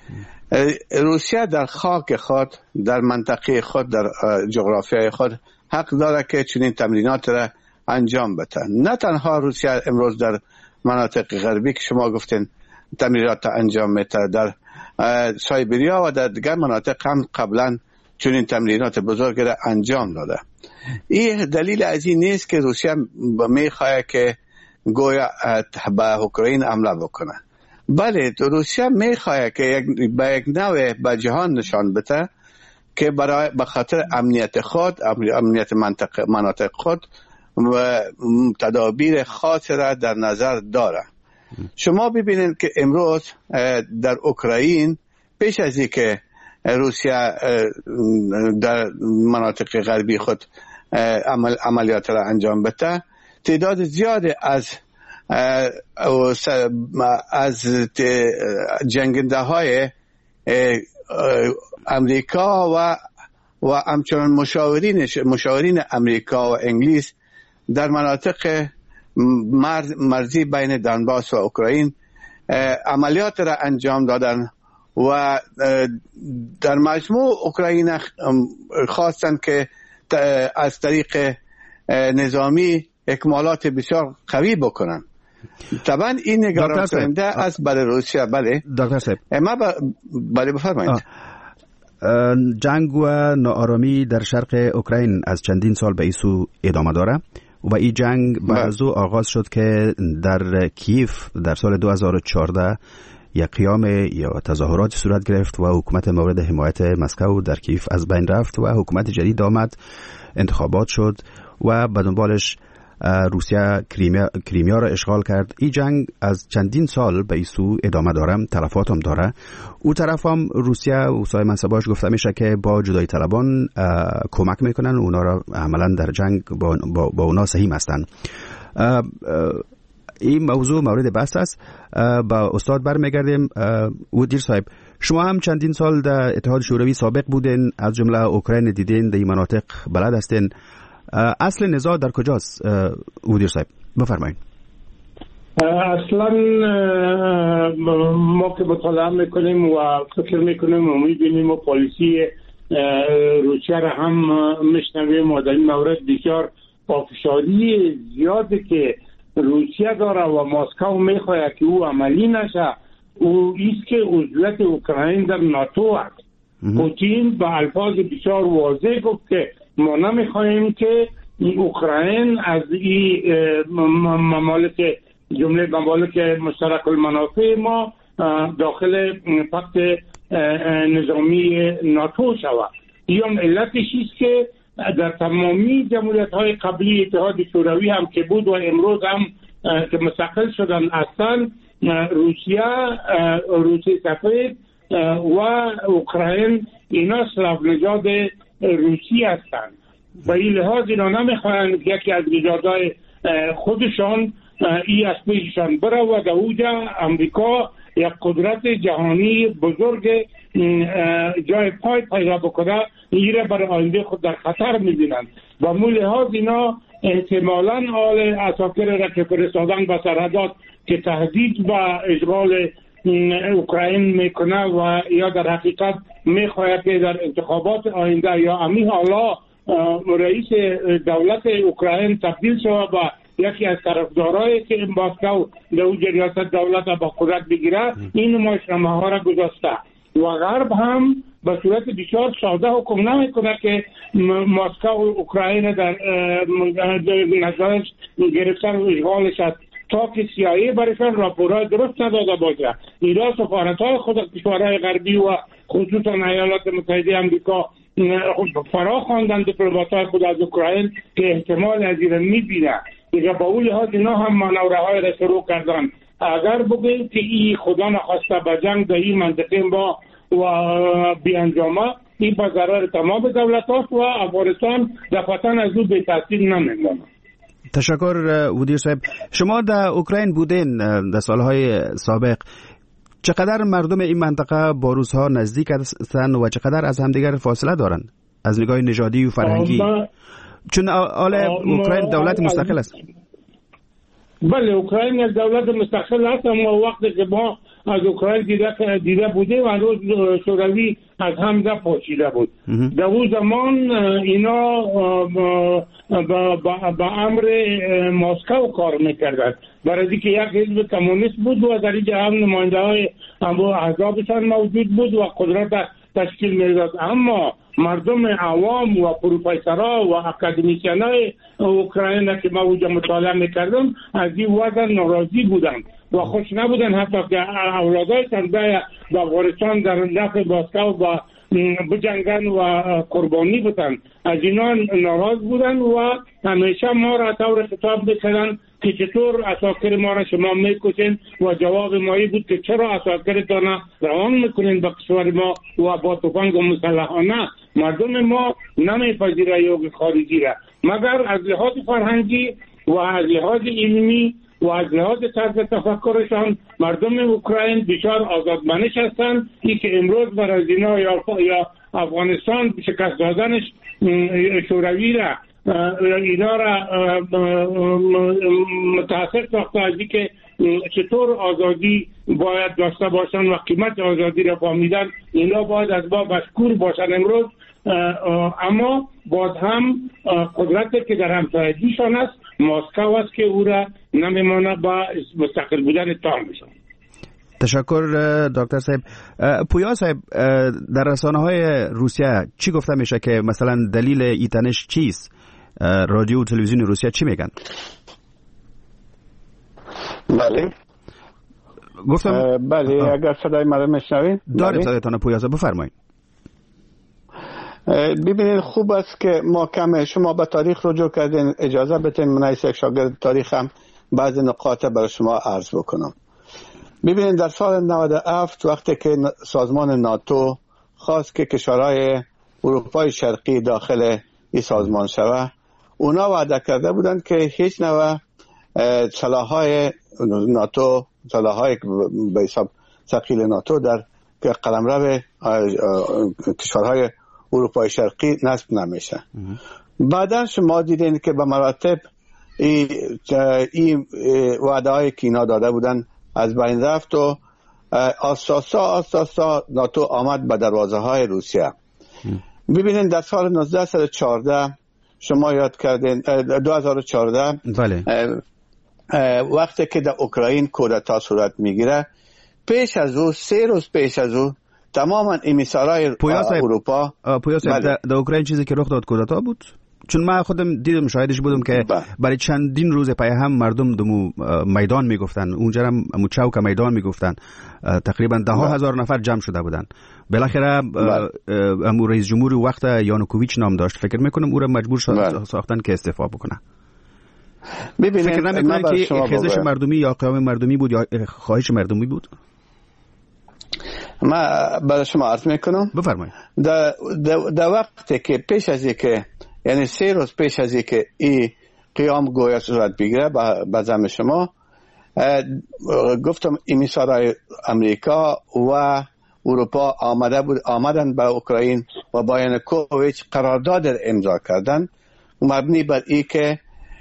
روسیه در خاک خود، در منطقه خود، در جغرافیای خود حق داره که چنین تمرینات را انجام بده. نه تنها روسیه امروز در مناطق غربی که شما گفتین تمرینات انجام میده، در سایبریا و در دیگر مناطق هم قبلا چنین تمرینات بزرگ را انجام داده. این دلیل از این نیست که روسیه میخواه که گویا به اوکراین حمله بکنه. بله، روسیه میخواه که یک به یک نوع به جهان نشان بده که برای به خاطر امنیت خود، امنیت منطقه مناطق خود و تدابیر خاص را در نظر داره. شما ببینید که امروز در اوکراین پیش از اینکه روسیه در مناطق غربی خود عمل عملیات را انجام بده، تعداد زیادی از از جنگنده های امریکا و و همچنان مشاورین مشاورین امریکا و انگلیس در مناطق مرزی بین دونباس و اوکراین عملیات را انجام دادن و در مجموع اوکراین خواستند که از طریق نظامی اکمالات بسیار قوی بکنن. طبعا این نگران کننده است برای روسیه. بله دکتر صاحب ما ب... بله بفرمایید. جنگ و ناآرامی در شرق اوکراین از چندین سال به این سو ادامه داره و این جنگ بعد از او آغاز شد که در کیف در سال دو هزار و چهارده یک قیام یا تظاهرات صورت گرفت و حکومت مورد حمایت مسکو در کیف از بین رفت و حکومت جدید آمد، انتخابات شد و به دنبالش روسیه کریمیا, کریمیا را اشغال کرد. این جنگ از چندین سال به این سو ادامه داره، تلفات هم داره. او طرف هم روسیه و سای منصباش گفته میشه که با جدای طلبان کمک میکنن، اونا را عملا در جنگ با, با, با اونا سهیم هستن. این موضوع مورد بحث است. با استاد برمیگردیم. ودیر صاحب، شما هم چندین سال در اتحاد شوروی سابق بودین، از جمله اوکراین دیدین، در این مناطق بلد هستین. اصل نزاع در کجاست ودیر صاحب؟ بفرمایید. اصلا ما که مطالعه میکنیم و فکر میکنیم و میبینیم و پالیسی روسیه را هم میشنویم و در این مورد بسیار پافشاری زیاده که روسیه داره و مسکو میخواهد که او عملی نشه. او ایست که عضویت اوکراین در ناتو است. پوتین به الفاظ بسیار واضح گفت که ما نمیخواهیم که اوکراین از این ممالک جمله ممالک مشترک المنافع ما داخل پخت نظامی ناتو شود. این علتش است که در تمامی جمهوریت های قبلی اتحاد شوروی هم که بود و امروز هم که مستقل شدن هستند، روسیه، روسیه سفید و اوکراین اینا اسلاف نژاد روسی هستند. به این لحاظ اینا نمیخواهند یکی از نژادهای خودشان ای از پیششان بره و در اوجا امریکا یک قدرت جهانی بزرگ جای پای پیدا بکنه، ایره برای آینده خود در خطر میبینند. و مو لحاظ اینا احتمالاً آل اساکر را که فرستادن به سرحدات که تهدید به اشغال اوکراین میکنه و یا در حقیقت میخواهد که در انتخابات آینده یا امی حالا رئیس دولت اوکراین تبدیل شود و یکی از طرفدارایی که مسکو در ریاست دولت با قدرت بگیره، این نمایشنامه ها را گذاشته. و غرب هم به صورت بسیار ساده حکم نمیکنه که مسکو اوکراین در نظرش گرفتن و اشغالش است تا که سیایی برشان راپورهای درست نداده باشه. ایران سفارتهای خود کشورهای غربی و خصوصا ایالات متحده امریکا فرا خواندن دیپلمات‌های خود از اوکراین که احتمال از این میبینه. دیگه با اون لحاظ اینا هم مانورهای را شروع کردن. اگر بگیم که این خدا نخواسته به جنگ در این منطقه با و بیانجامه، این به ضرر تمام دولت‌ها و افغانستان دفعتاً از او به تاثیر نمیمونه. تشکر ودیر صاحب. شما در اوکراین بودین در سالهای سابق. چقدر مردم این منطقه با روس‌ها نزدیک هستند و چقدر از همدیگر فاصله دارند از نگاه نژادی و فرهنگی؟ چون آل اوکراین دولت مستقل است. بله، اوکراین از دولت مستقل است، اما وقتی که ما از اوکراین دیده, دیده بوده و روز شوروی از هم ده پاشیده بود. در اون زمان اینا با امر مسکو کار میکردند، برای که یک حزب کمونیست بود و در اینجا هم نماینده های احزابشان موجود بود و قدرت تشکیل میداد. اما مردم عوام و پروفیسورها و اکادمیسیان های اوکراین که ما اونجا مطالعه میکردم از این وضع ناراضی بودن و خوش نبودن، حتی که اولادایشان به افغانستان در نفع مسکو و بجنگن و قربانی بدن. از اینا ناراض بودن و همیشه ما را طور خطاب میکردن که چطور اساکر ما را شما میکشین و جواب مایی بود که چرا اساکرتان روان میکنین به کشور ما و با تفنگ و مسلحانه. مردم ما نمیپذیره یوگ خارجی را، مگر از لحاظ فرهنگی و از لحاظ علمی و از لحاظ طرز تفکرشان مردم اوکراین بسیار آزادمنش هستند. این که امروز بر از اینا یا افغانستان شکست دادنش شوروی را اینا را متاثر ساخته از که چطور آزادی باید داشته باشن و قیمت آزادی را فهمیدن. اینا باید از ما مشکور باشن امروز، اما باز هم قدرتی که در همسایگیشان است مسکو است که او را نمیمانه با مستقل بودن تام میشن. تشکر دکتر صاحب. پویا صاحب، در رسانه های روسیه چی گفته میشه که مثلا دلیل ایتنش چیست؟ رادیو و تلویزیون روسیه چی میگن؟ بله گفتم بله اگر صدای مرا میشنوید داریم صدایتان پویا صاحب، بفرمایید. ببینید خوب است که ما کم شما به تاریخ رجوع کردین، اجازه بدین من از یک شاگرد تاریخ هم بعضی نقاط برای شما عرض بکنم. ببینید در سال نود و هفت وقتی که سازمان ناتو خواست که کشورهای اروپای شرقی داخل این سازمان شود، اونا وعده کرده بودند که هیچ نوع سلاح‌های ناتو، سلاح‌های به حساب ثقیل ناتو در قلمرو کشورهای اروپای شرقی نصب نمیشه. بعدا شما دیدین که به مراتب این ای وعده هایی که اینا داده بودن از بین رفت و آساسا آساسا ناتو آمد به دروازه های روسیه. ببینین در سال نوزده و چهارده شما یاد کردین دو هزار و چهارده بله. وقتی که در اوکراین کودتا صورت میگیره، پیش از او سه روز پیش از او تماما امیسارای اروپا پویا صاحب در, در اوکراین چیزی که رخ داد کودتا بود؟ چون من خودم دیدم شاهدش بودم که برای چندین روز پای هم مردم دمو میدان میگفتن، اونجا هم چوک میدان میگفتن، تقریبا ده ها هزار نفر جمع شده بودن. بالاخره امور رئیس جمهور وقت یانوکوویچ نام داشت، فکر میکنم او را مجبور ساختن که استعفا بکنه. فکر نمیکنن که خیزش مردمی یا قیام مردمی بود یا خواهش مردمی بود؟ ما برای شما عرض میکنم. بفرمایید. در, در, در وقتی که پیش از اینکه یعنی سه روز پیش از اینکه این قیام گویا صورت بگیره به زعم شما، گفتم امیسارای امریکا و اروپا آمده بود آمدن به اوکراین و با یانوکوویچ قرارداد امضا کردن مبنی بر این که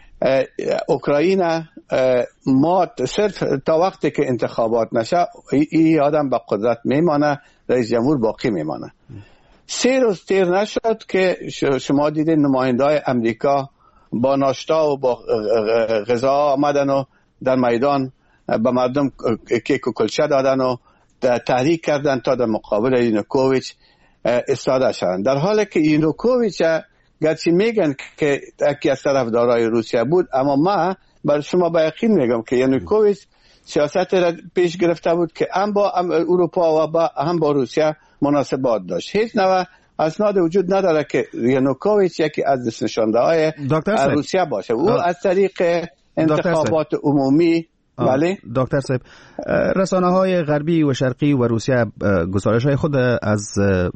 اوکراین ما صرف تا وقتی که انتخابات نشه این آدم به قدرت میمانه، رئیس جمهور باقی میمانه. سه روز تیر نشد که شما دیدین نماینده های امریکا با ناشتا و با غذا آمدن و در میدان به مردم کیک و کلچه دادن و تحریک کردن تا در مقابل یانوکوویچ استاده شدن، در حالی که یانوکوویچ گرچه میگن که یکی از طرفدارای روسیه بود، اما ما بر شما با یقین میگم که یانوکوویچ سیاست را پیش گرفته بود که هم با اروپا و با هم با روسیه مناسبات داشت. هیچ نوع اسناد وجود نداره که یانوکوویچ یکی از دست نشانده های روسیه باشه. او از طریق انتخابات عمومی. بله دکتر صاحب، رسانه های غربی و شرقی و روسیه گزارش های خود از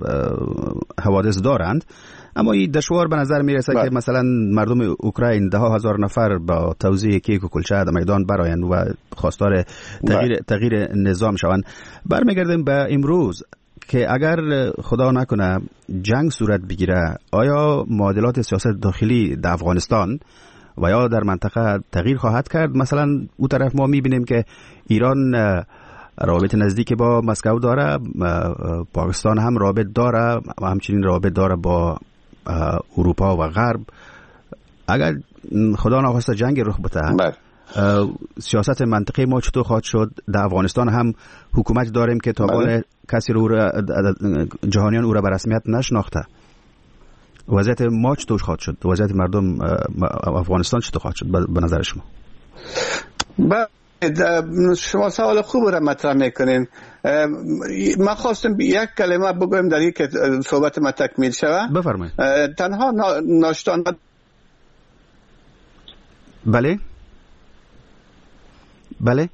حوادث دارند، اما این دشوار به نظر میرسه که مثلا مردم اوکراین ده ها هزار نفر با توزیع کیک و کلچه در میدان برآیند و خواستار تغییر, تغییر نظام شوند. برمیگردیم به امروز که اگر خدا نکنه جنگ صورت بگیره، آیا معادلات سیاست داخلی در افغانستان و یا در منطقه تغییر خواهد کرد؟ مثلا او طرف ما میبینیم که ایران رابط نزدیک با مسکو داره، پاکستان هم رابط داره و همچنین رابط داره با اروپا و غرب. اگر خدا نخواسته جنگ رخ بده، سیاست منطقی ما چطور خواهد شد؟ در افغانستان هم حکومت داریم که تا حال کسی رو جهانیان او را به رسمیت نشناخته. وضعیت ما چطور خواهد شد؟ وضعیت مردم افغانستان چطور خواهد شد به نظر شما؟ شما سوال خوب را مطرح میکنین. من خواستم یک کلمه بگویم در این که صحبت ما تکمیل شود. بفرمایید. تنها ناشتان بله بله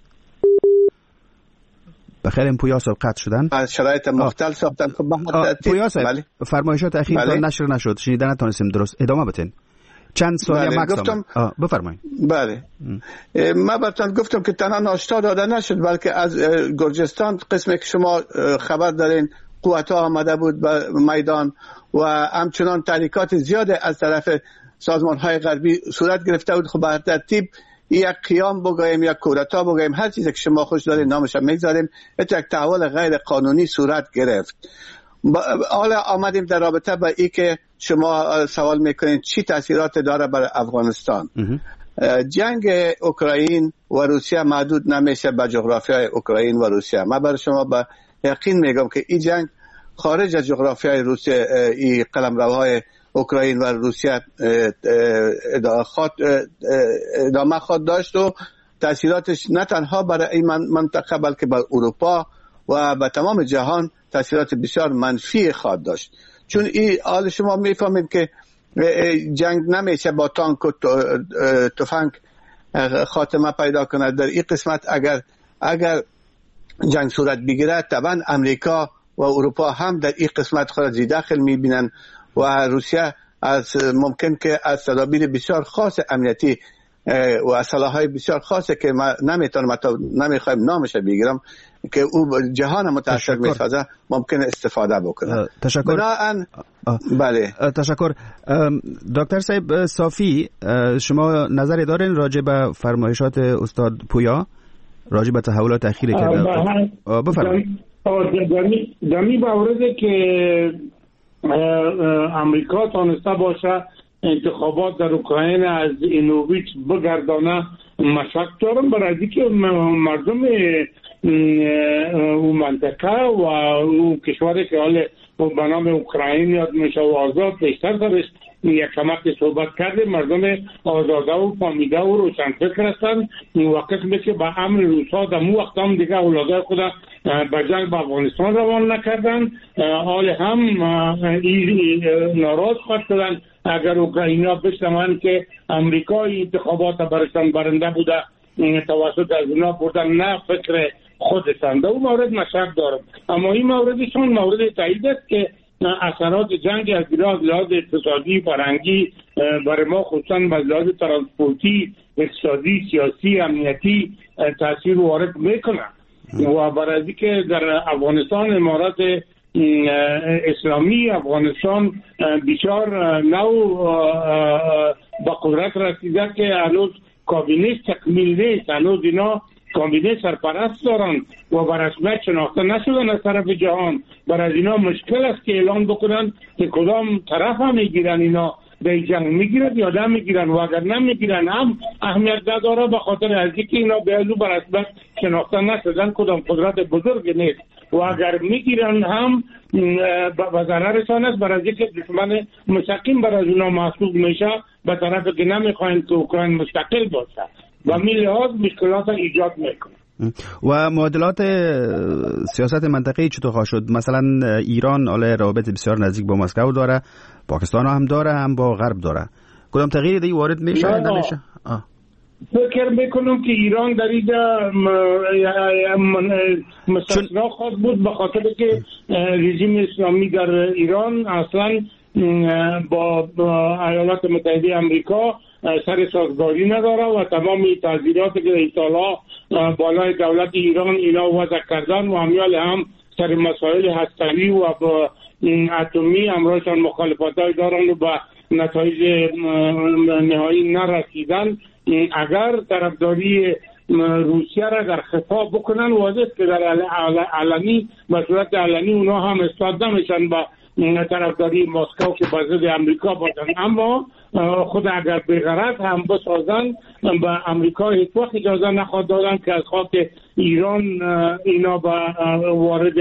بخیر. این پویا صاحب قطع شدن. شرایط مختلف ساختن. پویا صاحب بله. فرمایشات اخیر بله. نشر نشد، شنیدن نتونستیم درست. ادامه بدین. چند ثانیه بله. مکسیم. بفرمایید. بله من براتون گفتم که تنها ناشتا داده نشد، بلکه از گرجستان قسمی که شما خبر دارین قوت ها آمده بود به میدان و همچنان تحریکات زیاد از طرف سازمان های غربی صورت گرفته بود. خب به ترتیب یک قیام بگویم، یک کودتا بگویم، هر چیزی که شما خوش دارین نامش میگذاریم، یک تحول غیر قانونی صورت گرفت. حالا آمدیم در رابطه با ای که شما سوال میکنین چی تاثیرات داره بر افغانستان. جنگ اوکراین و روسیه محدود نمیشه به جغرافیای اوکراین و روسیه. من برای شما با یقین میگم که این جنگ خارج از جغرافیای روسیه، این قلمروهای اوکراین و روسیه ادامه خواهد داشت و تاثیراتش نه تنها برای این منطقه بلکه به اروپا و به تمام جهان تاثیرات بسیار منفی خواهد داشت. چون این حال شما میفهمید که جنگ نمیشه با تانک و تفنگ خاتمه پیدا کنه. در این قسمت اگر اگر جنگ صورت بگیره طبعا امریکا و اروپا هم در این قسمت خود زی داخل میبینن و روسیه از ممکن که از تدابیر بسیار خاص امنیتی و اصلاحهای بسیار خاصه که ما نمیتونم نمیخوایم نامش بگیرم که او جهان متاثر میسازه ممکن استفاده بکنه. تشکر. بنابراین بله تشکر. دکتر صاحب صافی، شما نظری دارین راجع به فرمایشات استاد پویا راجع به تحولات اخیری که بفرمایید؟ در این مورد که امریکا تانسته باشه انتخابات در اوکراین از اینوویچ بگردانه مشک دارم، برای اینکه مردم اون منطقه و اون کشوری که حال به نام اوکراین یاد میشه و آزاد بیشتر درش یک کمک صحبت کرده، مردم آزاده و فامیده و روشنفکر هستند. وقت که به امر روسا در مو وقت هم دیگه اولادای خود به جنگ به افغانستان روان نکردن، حال هم ناراض خواهد شدن اگر اوکراینیا بشنون که امریکای انتخابات برشان برنده بوده توسط از اونا بردن، نه فکر خودشان. در اون مورد مشک دارم، اما این موردشون مورد تایید است که اثرات جنگ از لحاظ اقتصادی فرهنگی برای ما خصوصا به لحاظ ترانسپورتی، اقتصادی، سیاسی، امنیتی تاثیر وارد میکنه و برای اینکه در افغانستان امارات اسلامی افغانستان بسیار نو با قدرت رسیده که هنوز کابینه تکمیل نیست، هنوز اینا کابینه سرپرست دارن و به رسمیت شناخته نشدن از طرف جهان. برای اینا مشکل است که اعلان بکنن که کدام طرف هم میگیرن، اینا به جنگ میگیرن یا نمیگیرن و اگر نمیگیرن هم اهمیت نداره به خاطر از اینکه اینا به ازو به رسمیت شناخته نشدن، کدام قدرت بزرگ نیست و اگر میگیرن هم به ضررشان است، برای اینکه دشمن مستقیم برای اونا محسوب میشه به طرف که نمیخواین که اوکراین مستقل باشه و می لحاظ مشکلات ایجاد میکنه. و معادلات سیاست منطقه‌ای چطور خواهد شد؟ مثلا ایران حالا روابط بسیار نزدیک با مسکو داره، پاکستان هم داره، هم با غرب داره. کدام تغییری دیگه وارد میشه یا نمیشه؟ فکر میکنم که ایران در اینجا مستثنا خواهد بود به خاطر که رژیم اسلامی در ایران اصلا با ایالات متحده آمریکا سر سازگاری نداره و تمام تعذیرات که ایتالا بالای دولت ایران اینا وضع کردن و همیال هم سر مسائل هسته‌ای و با اتمی امرایشان مخالفات‌های دارن و با نتایج نهایی نرسیدن. اگر طرفداری روسیه را در خفا بکنن واضح که در علنی به صورت علنی اونا هم اثبات نمیشن با طرفداری مسکو که با ضد امریکا باشن، اما خود اگر بغرض هم بسازن به امریکا هیچ وقت اجازه نخواهد دادن که از خاک ایران اینا به وارد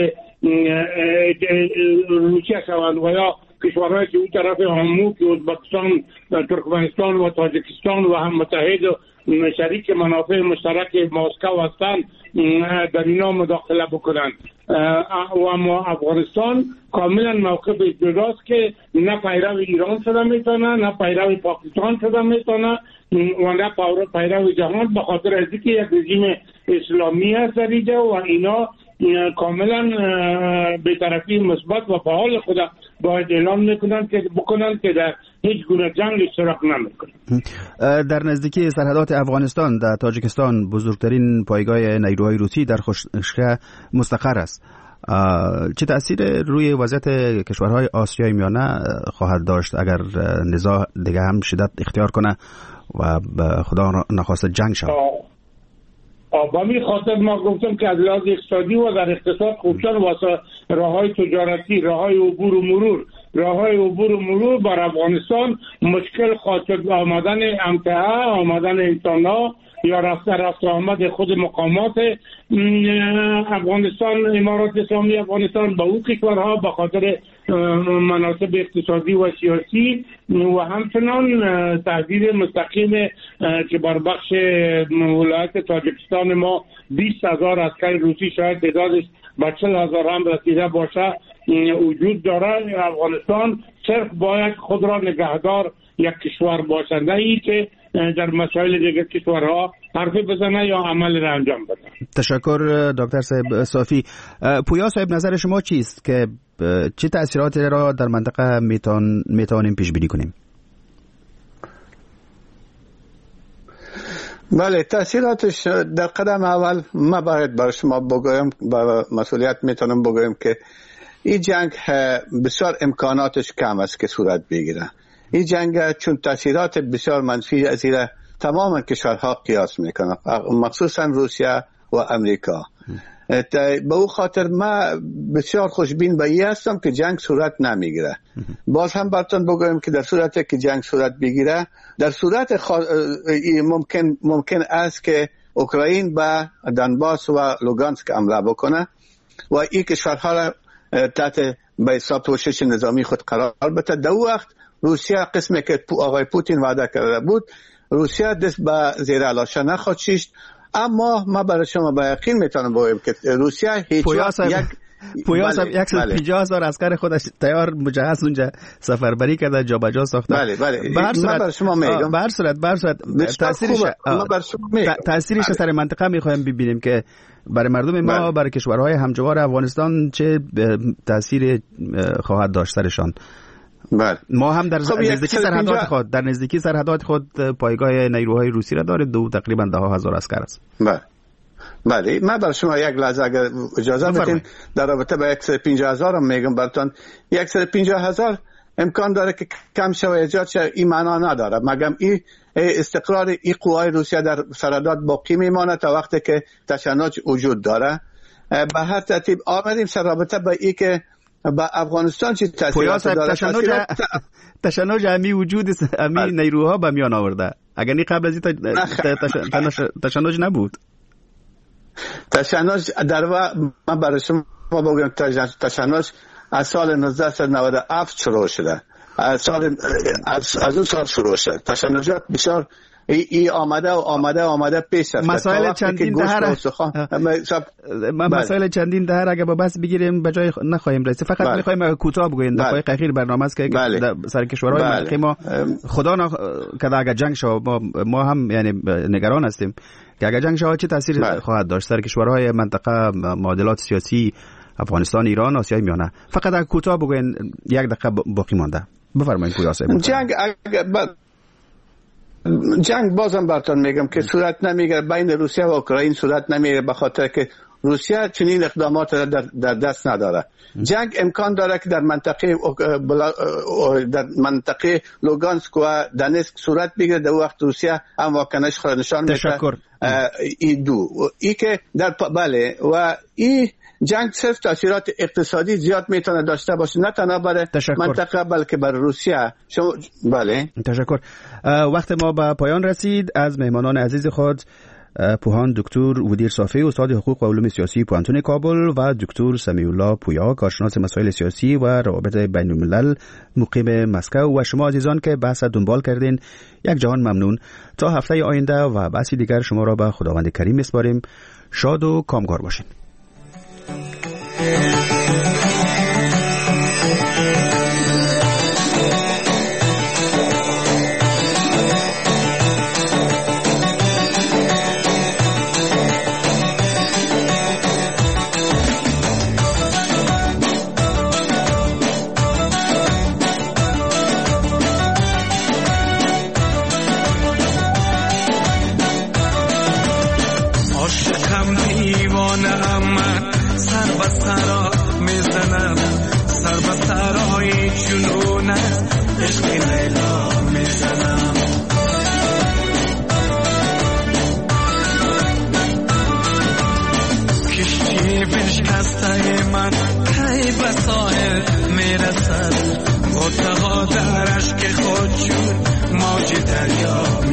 روسیه شوند و یا کشورهایی که اون طرف همو که ازبکستان، ترکمنستان و تاجیکستان و هم متحد شریک منافع مشترک مسکو هستند در اینا مداخله بکنند. و اما افغانستان کاملا موقف جداست که نه پیرو ایران شده میتونه، نه پیرو پاکستان شده میتونه و نه پیرو جهان، به خاطر از اینکه یک رژیم اسلامی است در اینجا و اینا کاملا بی‌طرفی مثبت و فعال خود باید اعلام میکنند که بکنند که در هیچ گونه جنگ اشتراک نمیکنند. در نزدیکی سرحدات افغانستان در تاجیکستان بزرگترین پایگاه نیروهای روسی در خشکه مستقر است. چه تأثیر روی وضعیت کشورهای آسیای میانه خواهد داشت اگر نزاع دیگه هم شدت اختیار کنه و خدا نخواسته جنگ شود؟ با می خاطر ما گفتم که از لحاظ اقتصادی و در اقتصاد خوبشان واسه راههای تجارتی، راههای عبور و مرور راههای عبور و مرور بر افغانستان مشکل خواهد آمدن امتحا، آمدن انسان‌ها یا رفت رفت آمد خود مقامات افغانستان، امارات اسلامی افغانستان با او کشورها به خاطر مناسب اقتصادی و سیاسی و همچنان تهدید مستقیم که بر بخش ولایت تاجیکستان ما بیست هزار عسکر روسی شاید تعدادش به چهل هزار هم رسیده باشه وجود داره. افغانستان صرف باید خود را نگهدار یک کشور باشد، نه ای که در مسائل دیگر کشورها حرفی بزنه یا عمل را انجام بده. تشکر دکتر صاحب صافی. پویا صاحب نظر شما چیست که چه تأثیراتی را در منطقه میتون میتونیم پیش بینی کنیم؟ بله، تأثیراتش در قدم اول ما باید بر شما بگویم، با مسئولیت میتونم بگویم که این جنگ بسیار امکاناتش کم است که صورت بگیره. این جنگ چون تأثیرات بسیار منفی از این تمام کشورها قیاس میکنه، مخصوصا روسیه و امریکا. به او خاطر ما بسیار خوشبین به این هستم که جنگ صورت نمیگیره. باز هم براتون بگویم که در صورتی که جنگ صورت بگیره، در صورت خوا... ممکن ممکن است که اوکراین به دنباس و لوگانسک حمله بکنه و این کشورها را تحت به حساب پوشش نظامی خود قرار بده. در وقت روسیه قسمی که آقای پوتین وعده کرده بود، روسیه دست به زیر علاشه نخواهد شیشت. اما ما برای شما با یقین میتونم بگویم که روسیه هیچ وقت یک پویا صاحب صد و پنجاه هزار عسکر خودش تیار مجهز اونجا سفربری کرده، جا به جا ساخته. بله بله. ما برای شما میگم. به هر صورت به هر صورت تاثیرش تاثیرش سر منطقه میخوایم ببینیم که برای مردم ما بله. برای کشورهای همجوار افغانستان چه تاثیر خواهد داشت سرشان. بله. ما هم در خب نزدیکی سرحدات خود در نزدیکی سرحدات خود پایگاه نیروهای روسی را داره، دو تقریبا ده هزار عسکر است. بله بله. من برای شما یک لحظه اگر اجازه بدین در رابطه با صد و پنجاه هزار هم میگم براتون. صد و پنجاه هزار امکان داره که کم شوه ایجاد شه، این معنا نداره، مگم این استقرار این قوای روسیه در سرحدات باقی میمانه تا وقتی که تشنج وجود داره. به هر ترتیب آمدیم سر رابطه با این که با افغانستان چی تاثیرات داره. تشنج تشنج امی وجود امی نیروها به میان آورده، اگر نی قبل از این تشنج نبود. تشنج در واقع من برای شما بگم تشنج از سال نوزده نود و هفت شروع شده، از سال از, از اون سال شروع شده. تشنجات بسیار ای, ای آمده و آمده و آمده پیش رفته. مسائل چندین دهر مسائل چندین دهر اگه با بس بگیریم به جای نخواهیم رسید. فقط بله. میخوایم کوتاه بگویم دقایق اخیر برنامه است که بله. سر کشورهای بله. منطقه ما خدا نخ... که اگه جنگ شود ما, ما هم یعنی نگران هستیم که اگه جنگ شود چه تاثیر بله. خواهد داشت سر کشورهای منطقه، معادلات سیاسی افغانستان، ایران، آسیای میانه. فقط اگه کوتاه بگوین یک دقیقه باقی مانده. بفرمایید پویا صاحب. جنگ اگه ب... جنگ بازم براتون میگم که صورت نمیگیره بین روسیه و اوکراین، صورت نمیگیره به خاطر که روسیه چنین اقدامات را در, در دست نداره. جنگ امکان داره که در منطقه در منطقه لوگانسک و دانسک صورت بگیره. در وقت روسیه هم واکنش خود نشان میده. تشکر. ای دو ای که در بله و ای جنگ صرف تاثیرات اقتصادی زیاد میتونه داشته باشه، نه تنها برای منطقه بلکه برای روسیه. شما بله. تشکر. وقت ما به پایان رسید. از مهمانان عزیز خود پوهان دکتر ودیر صافی استاد حقوق و علوم سیاسی پوانتون کابل و دکتر سمیع الله پویا کارشناس مسائل سیاسی و روابط بین الملل مقیم مسکو و شما عزیزان که بحث دنبال کردین یک جهان ممنون. تا هفته آینده و بحثی دیگر شما را به خداوند کریم میسپاریم. شاد و کامگار باشین. درش که خود چون موج دریا